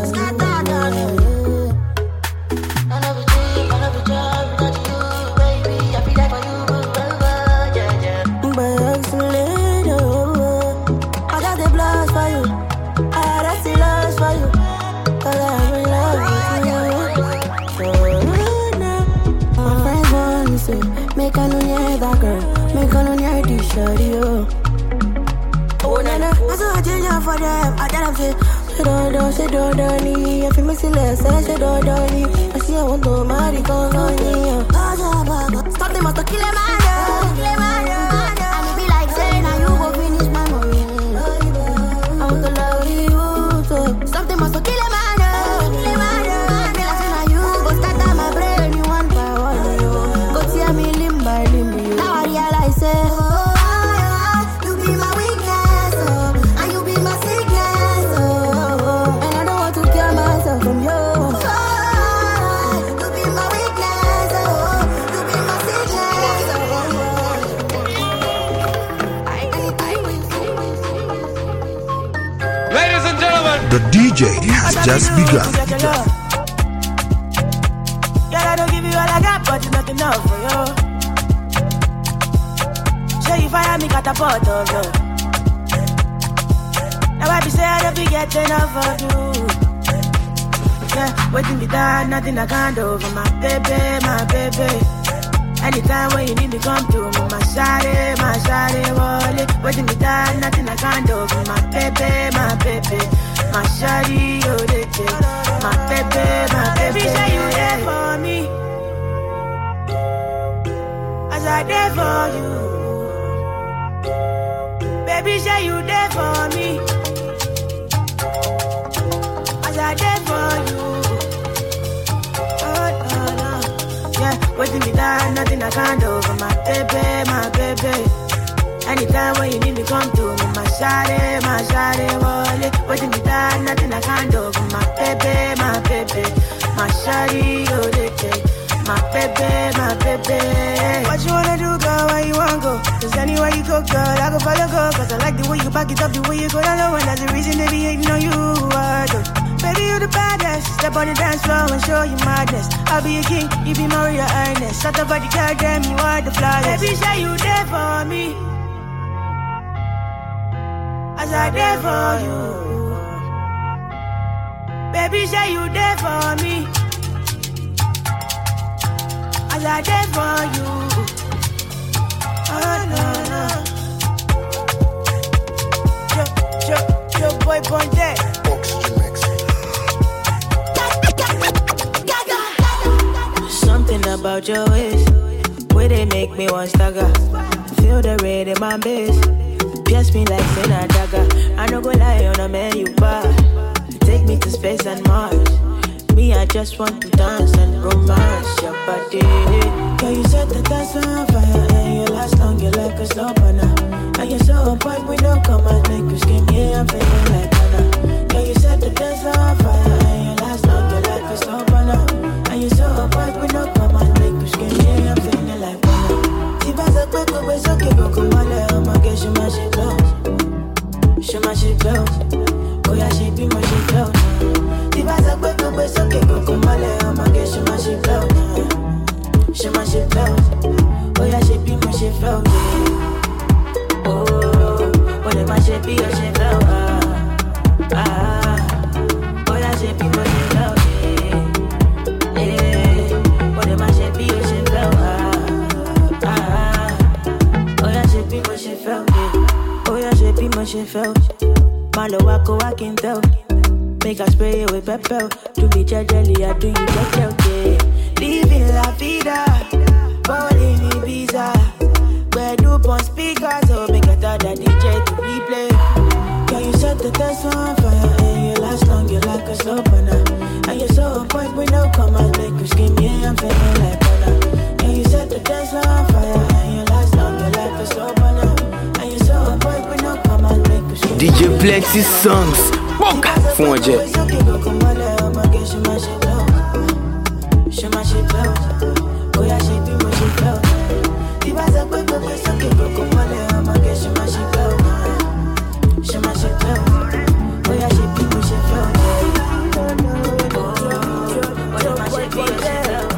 Make a no near that girl, make a no near this shorty, oh. Oh, nana, I saw a change of for them. I tell them say, she don't need. If you miss it, let's say she don't need. I see I want to marry, go. Stop them, must kill him, man. And it be like saying, now you go finish my money. I want to love you too. Stop them, must kill him, man. The DJ has just begun. Girl, I don't give you all I got, but it's not enough for you. Show you fire me, catapult of you. Now I be say I don't be getting enough of you. Yeah, waiting be done, nothing I can't do for my baby. Anytime when you need me, come through. My shawty, wallet. Waiting me down, nothing I can't do for my baby. My shawty, oh, they take. My baby. Say you there for me, as I there for you. Baby, say you there for me, as I there for you. Waiting me down, nothing I can't do for my baby. Anytime when you need me, come through. My shawty, wallet. Waiting me down, nothing I can't do for my baby. My shawty, oh, they take. My baby. What you wanna do, girl? Where you wanna go? Cause anywhere you go, girl, I go follow, go. Cause I like the way you back it up, the way you go down low. And that's the reason they be hating on you, baby, you the baddest. Step on the dance floor and show you madness. I'll be a king, you be Maria Ernest. Shut up, body, girl, damn, you are the flawless. Baby, say you there for me, as I there for you. Baby, say you there for me, as I there for you. Oh, no. Yo, boy, born dead. Something about your ways, where they make me want stagger. Feel the red in my base, pierce me like Senna dagger. I no go lie on a man you bar. Take me to space and Mars. Me, I just want to dance and romance your body. Girl, you set the dance on fire, and you last long, you like a slow burner. And you're so on point, we don't come and make you scream. Yeah, I'm feeling like Anna. Girl, you set the dance on fire, and you last long, you like a slow burner. And you're so on point, we don't come and make you scream. Yeah, I'm feeling like Anna. Si vas a quick, it's okay, go come on, I'm gonna get you my shit close. Show my shit close. Oh yeah, she be my shit close. Si vas a quick, it's okay, go come on, I'm gonna get you my shit close. Show my shit close. Oh yeah, she be my shit close. Oh, when it my shit be your shit close. Oh yeah, she be my shit close. When it my shit be your shit close. Oh yeah, she be my shit close. Oh yeah, she be my shit close. Malo wako I can tell. Make us spray it with pepper. To be jelly, I do you get okay. Living la vida, falling in Ibiza. Where do pon speakers, so make a thought that DJ to replay. Girl, you set the dance on fire, and you last long, you like a slow burner. And you're so on point, we don't come and make you scream, yeah, I'm feeling like Anna. Girl, you set the dance on fire, and you last long, you like a slow burner. And you're so on point, we don't come and make you scream. DJ Plenty Songs, Wonka, Fonje. Show my shit close. Oh yeah, she be my shit close. If I say quick, it's okay, go come on, I'm gonna get my shit close. Show my shit close. Oh yeah, she be my shit close. Oh yeah, my shit be your shit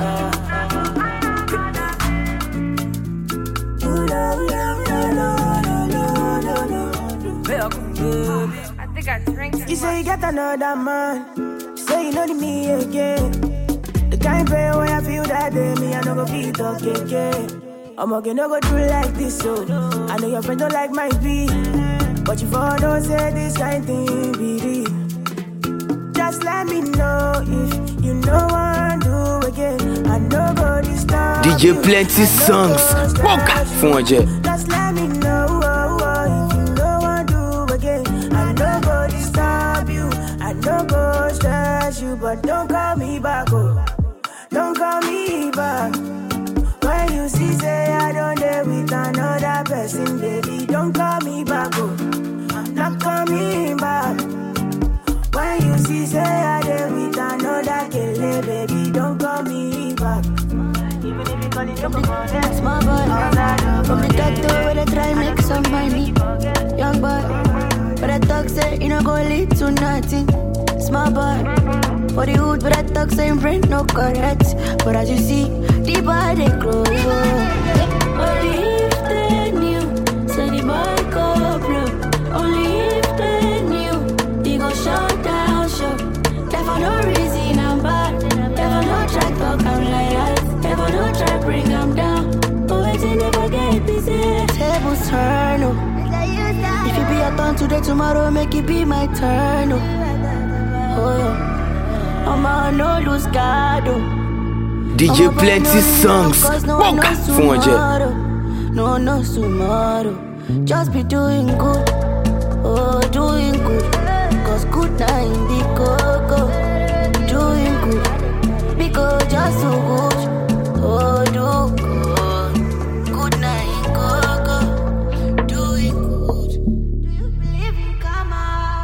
close. I think I drank. You say you got another man. Say you know me again. Can't pray when I feel that day, me I no go feel okay. I'm okay, no go do like this, so I know your friend don't like my beat. But you for don't say this kind thing be real. Just let me know if you know what to do again. I know go this time. DJ Plenty Songs. Woka Fonje. Just let me know if you know what to do again. I know go disturb you. I know go stress you, but don't call me back, oh. Don't call me back. When you see say I don't dare with another person, baby, don't call me back, oh. I'm not coming back. When you see say I dare with another killer, baby, don't call me back. Even if you call it your phone, small boy. From the ghetto where they try make some money. Young boy, but I talk say you no go lead to nothing. Small boy, for the hood, but I talk say brain no correct. But as you see, the body grow. Only if they knew, say the boy go broke. Only if they knew, he go shut down shop. Never no reason I'm bad. Never no try talk I'm like that. Never no try bring I'm down. But wait till never get busy. Tables turn, oh. If it be your turn today, tomorrow make it be my turn, oh. I'm on no lose God, oh. DJ Plenty Songs. Woka Fonje. No tomorrow. Just be doing good. Oh, doing good. Cause good now in the coco. Doing good. Because just so good. Oh, do good. Good now in coco. Doing good. Do you believe in karma?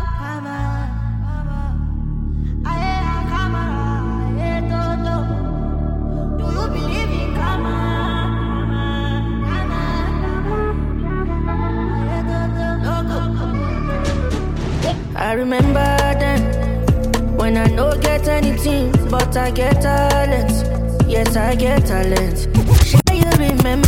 I remember then, when I no get anything, but I get talent. Yes, I get talent. Shall you remember?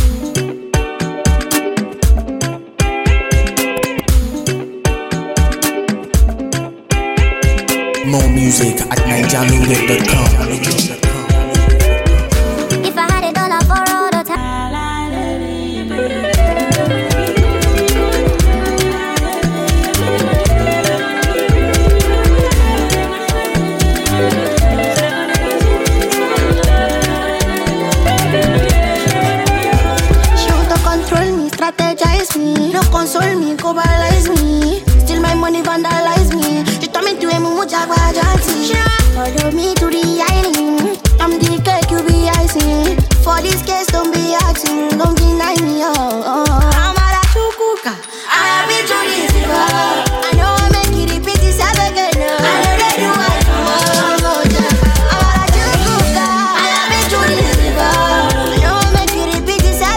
More music at NigerLoaded.com. If I had $1 for all the time. Strategize me, no console me, cobalize me. Still my money vandalize me. She told me to a mucha guajanti. Follow me to the island. I'm the cake you be icing. For this case, don't be asking, don't deny me. I'm a chukuka. I have been to this river. I know I make you repeat this again. I know that you want to I'm a chukuka. I have been to this river. I know I make you repeat this again.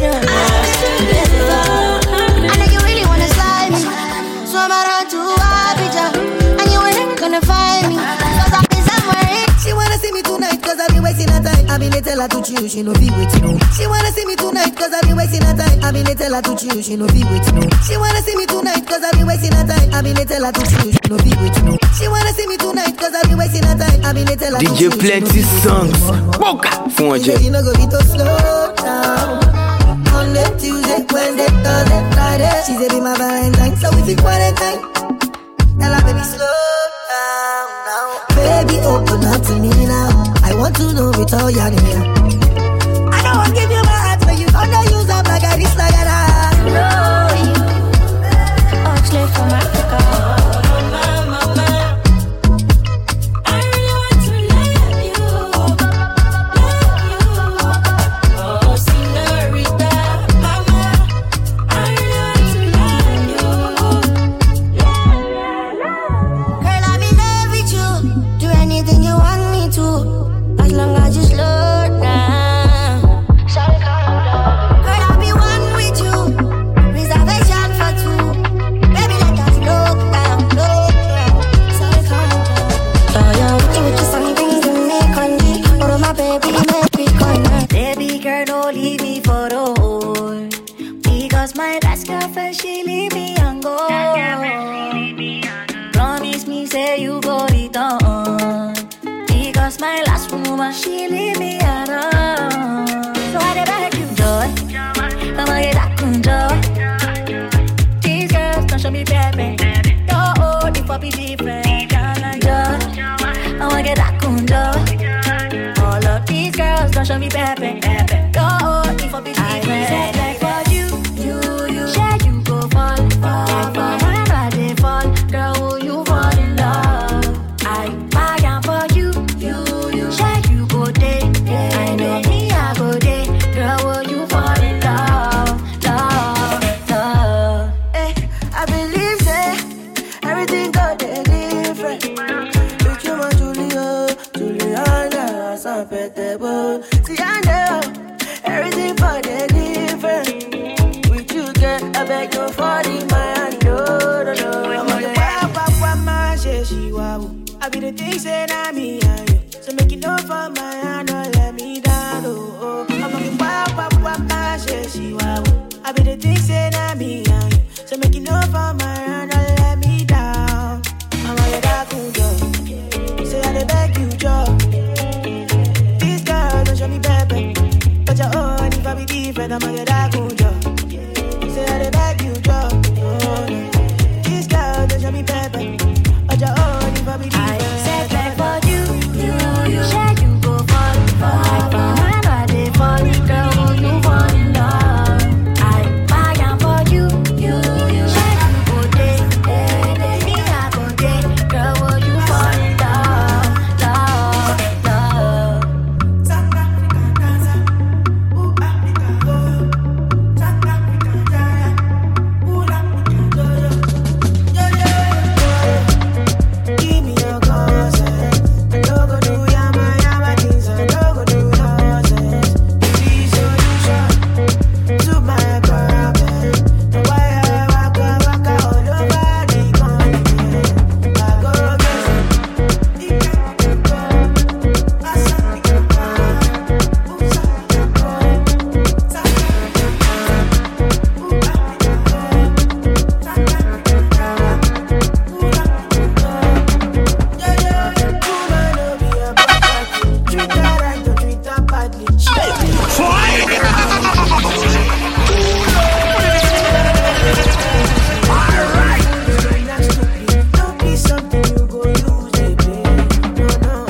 I been tell her to choose, she no be waiting no. She wanna see me tonight cause I been wasting her time. I been tell her to choose, she no be waiting no. She wanna see me tonight cause I been wasting her time. I been tell her to choose, she no be waiting no. She wanna see me tonight cause I been wasting her time. I been tell her to choose. DJ Plenty Songs. Woka Fonje. You know go be to slow down. Monday, Tuesday, Wednesday, Thursday, Friday. She say be my Valentine, so if you quarantine, tell her baby slow down now. Baby open up to me now. I want to know it all, yeah. I don't want to give you my heart, but you gonna use up like a this, like that. No, you actually from Africa. She leave me alone. So I did beg you, joy. Come on, get that joy. These girls don't show me pepe. No, if I be different. Like for you, share you go fall. Whenever they fall, girl, will you fall in love? I buy for you, share you go day. I know me, I go day. Girl, will you fall in love? Hey, I believe say everything got different. With you, my Juliana, some petable. See, I know everything for the different. With you, girl, I beg you for the man. No. I'm on the papa, my she wow. I be the things that I mean, so make it know for my hand, don't let me down. Oh, I'm on the papa, my she wow. I be the things that I mean, so make it know for my hand, don't let me down. I'm on your dark window. Say I beg you, Joe. This girl don't show me baby, but your own if I be different, I'm on your dark window. Say I beg you, Joe. This girl don't show me baby, but your own if I be different. I said like for you, share you go fall. Whenever they fall, girl, will you fall in love? I buy for you, share you go day. Me, I go day. Girl, will you fall in love? Give me your consent. I don't go do yama things. I don't go do nonsense. Easy solution to my problem. Why I waka all over the continent? I go get don't be something you go use it, babe. No.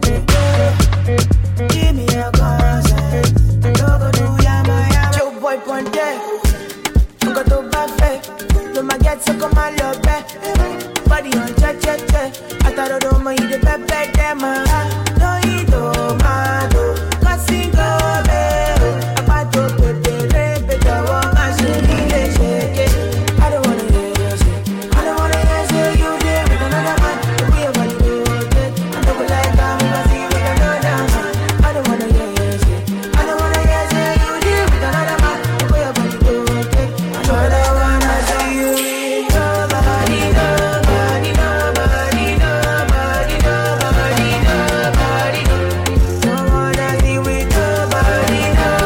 Give me your consent. I don't go do yama. Joe boy ponte. I'm go to buffet. No my get so come my love back. Body on che. I thought I don't mind the pepe them. No you don't mado. Casi go be. Apato pepe better walk my shake shake. I don't wanna hear you say. I don't wanna hear say you there with another man. The way your body rotate. I don't like how I see you with another man. I don't wanna hear you say. I don't wanna hear say you there with another man. The way your body rotate. I don't wanna see you with nobody. Don't wanna see with nobody.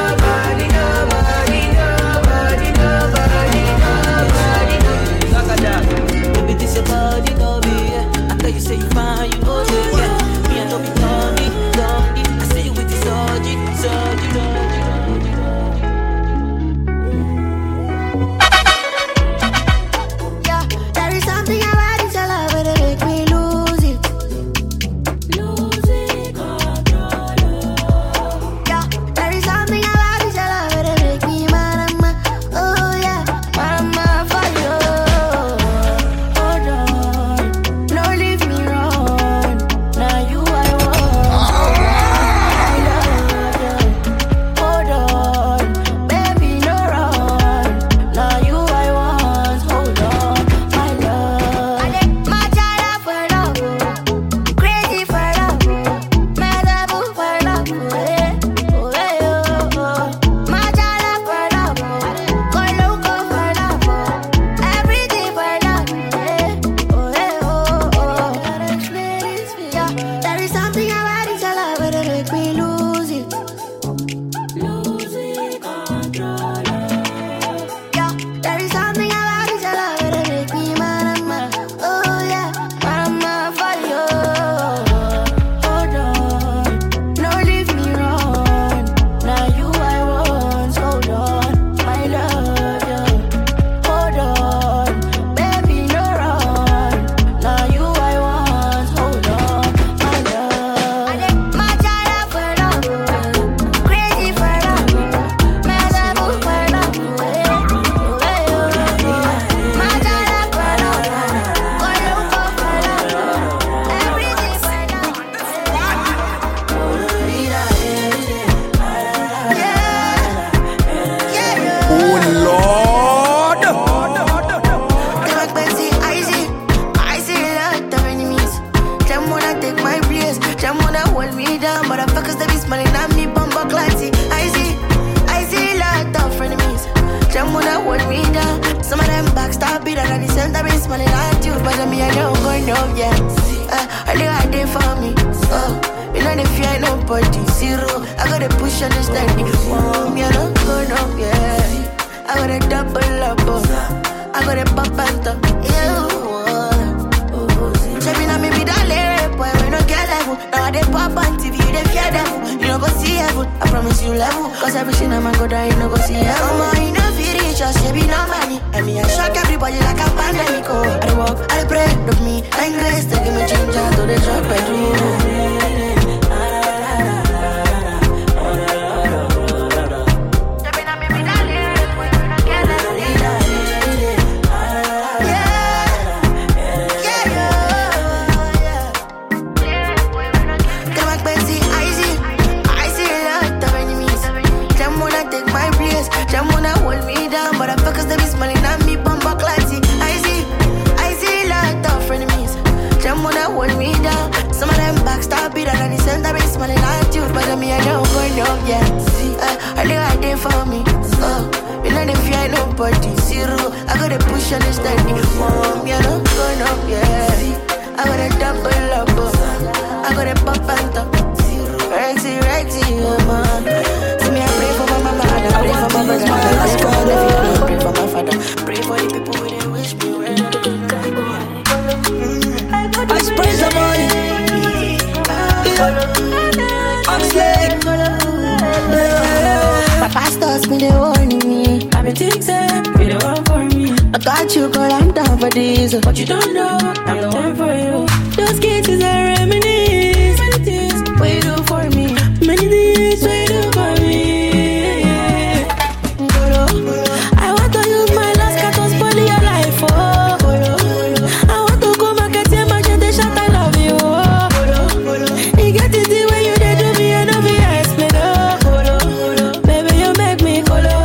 Baby, this your body, no be, yeah. I tell you, say you fine, you know, say, yeah. Me, I don't be dummy. I say you with the surgery. Yeah, there is something about this love that make me lose it. Yeah, there is something about this love that make me marama. Oh yeah, marama for you. Hold on, no leave me wrong. hold me down, but I fuckers they be smiling at me, bumbo classy. I see lot of frenemies. Them wanna hold me down. Some of them backstab it, and at the same time, they smiling at you. But me, I don't go no, yeah. I think I did for me. You know, if you ain't nobody, zero. I gotta push understanding. Me, I don't go no, yeah. I gotta double up, I gotta pop and top, yeah. Say me now, me be that lyric, boy, we don't get level. Now they pop on TV, they fear devil. You don't go see heaven, I promise you level. Cause everything I'm go down, you don't go see heaven. Come on, you know, feel it, just you be no money. And me, I shock everybody like a pandemic. I walk, I pray, look me, and grace, they give me change out to the drop I do. Them wanna hold me down, but I fuckers they be smiling at me, bumbo classy. I see lot of frenemies. Them wanna hold me down. Some of them backstab it, and at the same time they smiling at you. But me, I don't go no, yeah. I think I did for me. You know if you ain't nobody, zero. I gotta push understanding. Me, I don't go no, yeah. I gotta double up, I gotta pop and top. Rexy, man. See me, I pray for my mama, I pray for my brother, I pray for my father, pray for the people who they wish me well. I sprays the money. Oxlade. My pastors me, they warning me. I be think say, be the one for me. I got you, girl, I'm down for this. But you don't know, I'm the one for you. Those cases are reminisce. Many things, what you do for me. Many things, what you do for me. I want to use my last cat to spoil your life, oh. I want to go market your mansion, they shot, I love you, oh. You get it the way you did do me, and I'll be explain, oh. Baby, you make me colo.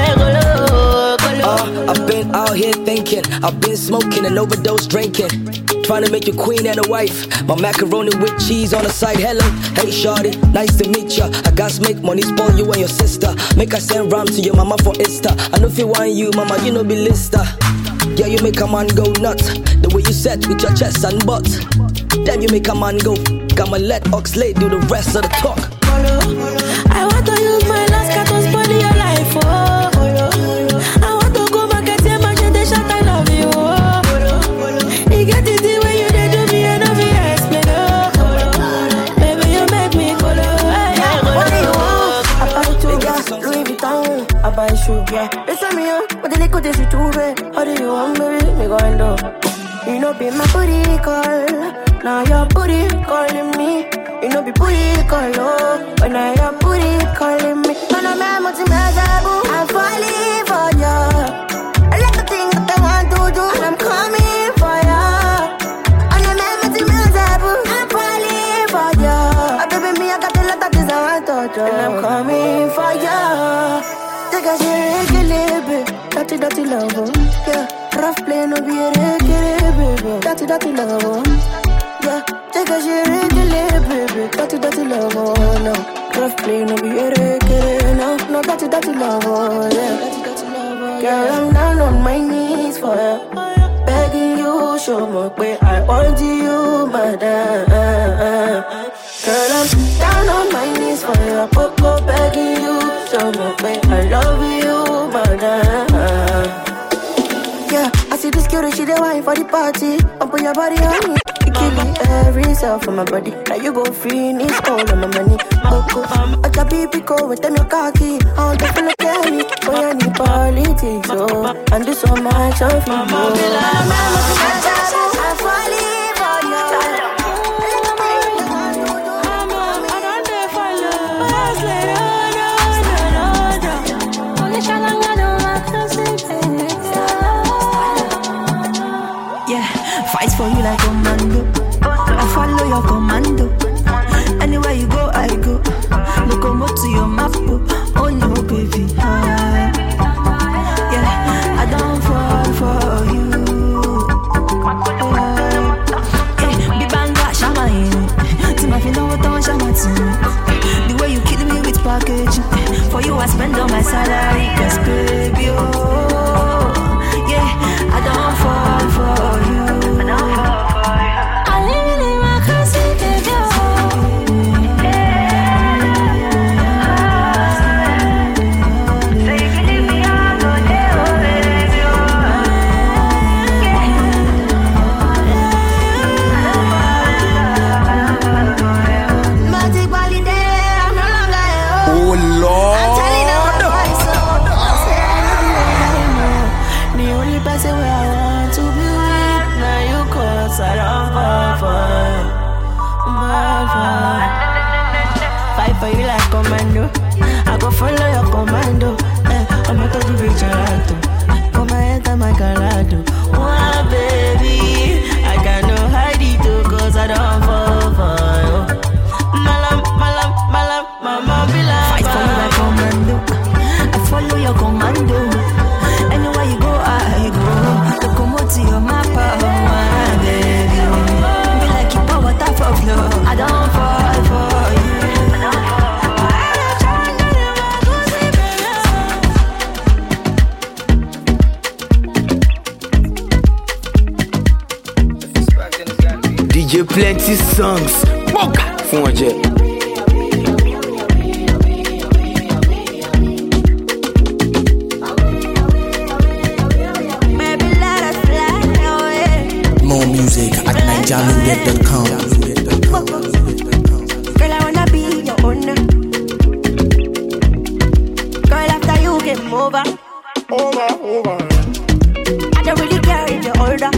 I've been out here thinking, I've been smoking and overdose drinking. Trying to make you queen and a wife. My macaroni with cheese on the side. Hello, hey shawty, nice to meet ya. I got to make money, spoil you and your sister. Make I send ram to your mama for Easter. I know if you want you, mama, you know be lister. Yeah, you make a man go nuts. The way you set with your chest and butt. Damn, you make a man go. I'ma let Oxlade do the rest of the talk. I want to use my last cat to spoil your life, oh. I want to go market your mansion, they shot, I love you, oh. You get it the way you did do me, and I'll be explain, oh. Baby, you make me colo. What do you want? I buy two, yeah, Louis Vuitton. I buy shoe, yeah. Listen me up, but the liquor is too bad. How do you want, baby? Me go and do. You know, be my booty call. Now your booty calling me. You know, be booty call, oh. But now your booty calling me. No, no, man, what's in my taboo? I'm falling for ya. I like the thing that I want to do, and I'm coming for ya. And the man, what's in my taboo? I'm falling for ya. Baby, me, I got a lot of things I want to do, and I'm coming for ya. Take a shit, baby. Dirty love, yeah. Rough play, no be a baby. Dirty love, yeah. Take a shit, baby. Dirty love, no. Rough play, no be a no. Dirty love, yeah. Girl, I'm down on my knees for ya. Begging you, show me where I want you, madam. Girl, I'm down on my knees for ya. Poco, begging you, show me where I love you, madam. Yeah, I see this girl, she the wine for the party. Up on your body, honey. You kill it every cell for my body. Now you go finish all of my money. Coco, I got baby go with them your cocky. I want to feel like Kenny. Boy, I need politics, oh. And do so much of you, oh. I'm falling for you. Fight for you like commando. I follow your commando. Anywhere you go, I go. Look to your map. Oh no, baby. Yeah, I don't fall for you. Yeah, be banga, shama. Tima fino, don't shama. DJ Plenty Songs. Boca! Fún ọjẹ́. More music at NigerLoaded.com. Girl, I wanna be your owner. Girl, after you came over. I don't really care if you're older.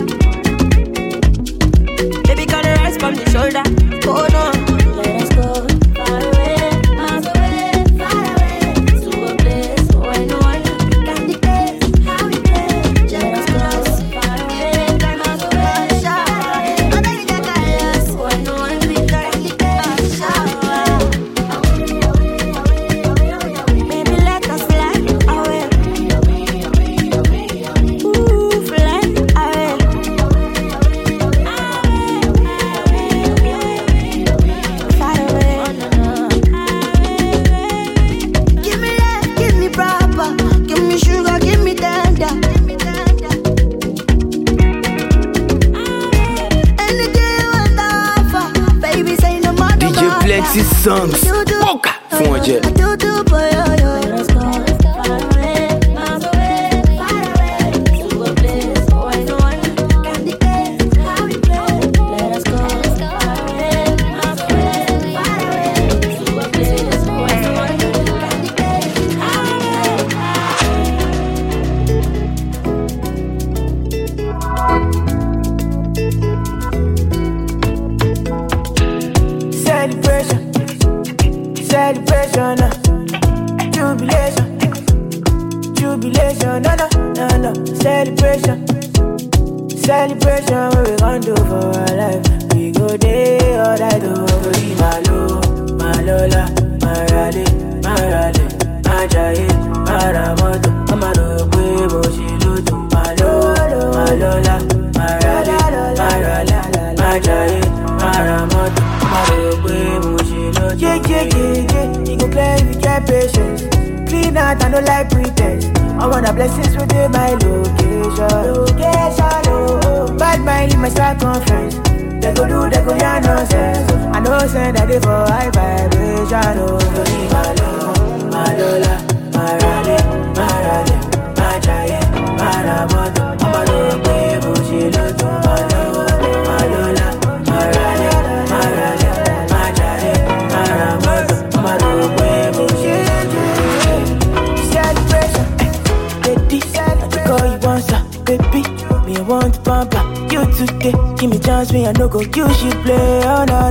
Baby, gonna rise from the shoulder. Oh no, let us go far away, miles away, far away, to a place where no one can dictate how we play. Let us go far away, miles away, shower. I beg you, guys, where no one can dictate shower. Baby, let us fly away. Ooh, fly away. Far away. Give me love, give me proper, give me sugar, give me tender. Anything you want to offer, baby, say no more. DJ Plenty Songs. Boca! Fún ọjẹ́. Let us go far away, miles away, far away, to a place where no one can dictate how we play. Let us go far away, miles away, far away, to a place where no one can dictate how we Celebration, celebration, jubilation, jubilation, no, celebration, celebration. What we gon' do for our life? We go day all night over my Lola, my Raleigh, my Jaye, my Ramoto, my Roque, Moshiluto, my Lola, my Raleigh, my Jaye, my Ramoto. Yeah. You go play with your patience. Clean out and no like pretense. I want the blessings within my location, oh. Bad mind in my circumference. They go yarn nonsense. I know send that they for high vibration, oh. My Lola, my Raleigh, my Jaye, my Ramoto, my Roque, Moshiluto, my Lola, my Raleigh, my Jaye, my Ramoto, my Roque, celebration, baby, I call you once, baby, me want to pamper you today. Give me chance, me I no go, you should play, oh no.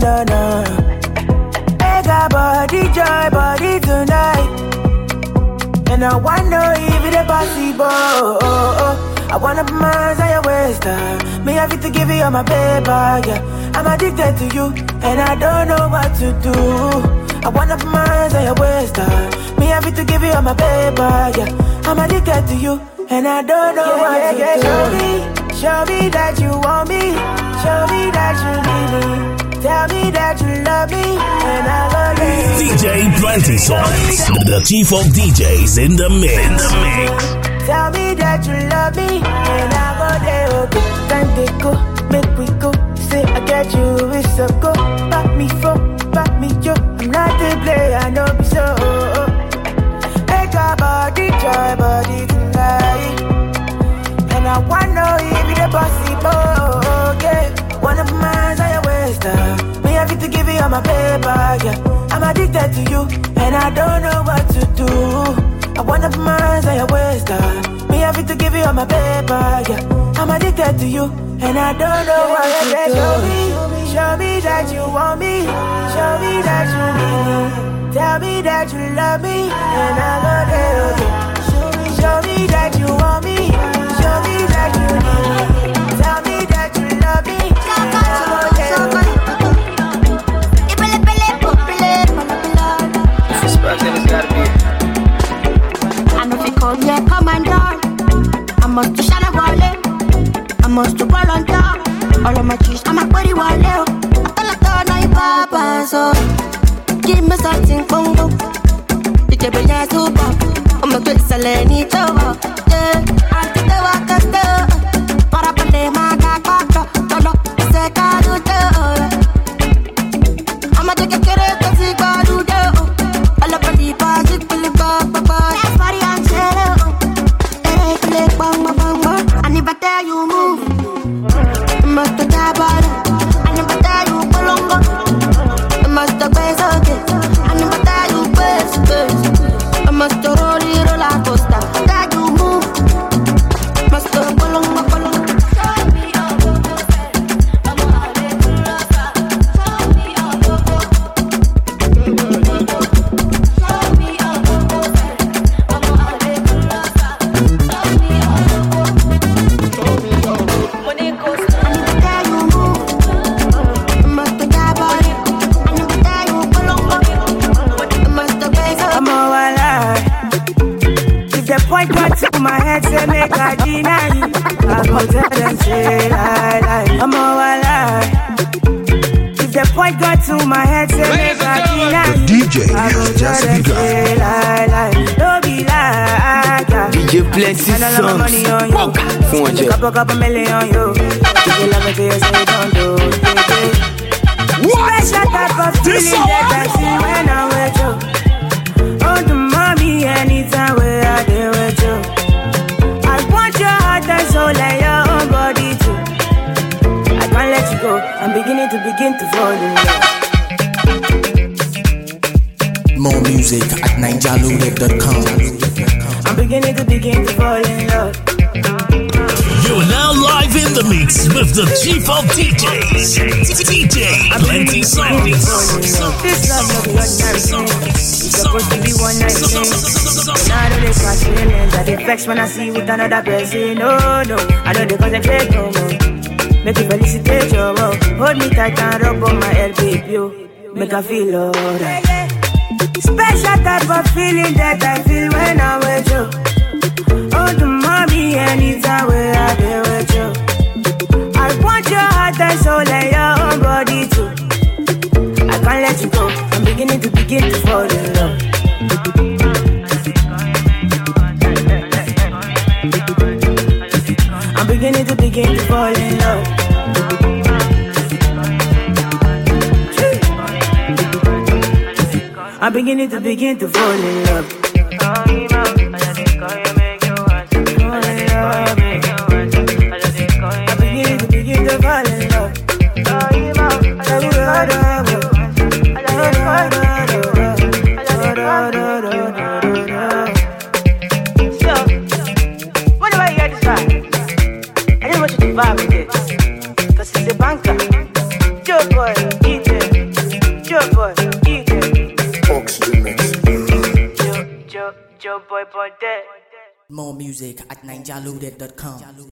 I got body, joy, body tonight. And I wanna if it's possible. I wanna put my hands on your waist. Me have to give you all my paper, yeah. I'm addicted to you, and I don't know what to do. I wanna put my hands on your waist. Me have to give you all my paper, yeah. I'm addicted to you, and I don't know what to do. Show me that you want me. Show me that you need me. Tell me that you love me, and I love you. DJ Plenty Songs, the chief of DJs in the mix. Tell me that you love me, and I go there, okay. Time they go, make we go. Say I get you, it's a go. Back me for, back me yo. I'm not the player, I know me so. Hey, got body, joy, body tonight. And I wanna if it's possible, yeah. Wanna put my hands on your waist, me have to give you all my paper, yeah. I'm addicted to you, and I don't know what to do. I wanna put my hands on your waist, me have to give you all my paper, yeah. I'm addicted to you, and I don't know what to do. Show me that you want me. Show me that you need me. Tell me that you love me, and I love it, okay. Show me that you want me. Show me that you need me. Tell me that you love me, and I love it, okay. I know if you come here, come and down. I must to shine a wallet. I must to ball on top. All of my cheese, I'm a body wallet. I feel like I know you papa, so give me something, bongo. You can be your super. I'm a good salenito, yeah. I'm the walker, para poder magar, todo se caduta. I deny you. I go tell them say lie. I'm all lie. If the point got to my head, say make I deny you. The DJ has just begun. Lie. Don't be like DJ Plenty songs. Couple million yo. If you love me, you say don't do. Special type of feeling that I see when I'm with you. Oh, the mommy, anytime where I deal with you. I want your heart and soul and your own body too. I can't let you go. I'm beginning to fall in love. More music at ninjalude.com. I'm beginning to fall in love. You're now live in the mix with the chief of DJs, DJ Plenty Songs. This love no be ordinary thing. It's supposed to be one night thing. And I know they catch feelings. I dey vex when I see you with another person. No, I know they concentrate no more. Make you felicitate your love. Hold me tight and rub on my head, baby. Make I feel alright. Special type of feeling that I feel when I'm with you. Oh, the mommy, anytime where I be with you. I want your heart and soul and your own body too. I can't let you go. I'm beginning to fall in love. I'm beginning to fall in love. I'm beginning to fall in love. More music at ninjalude.com.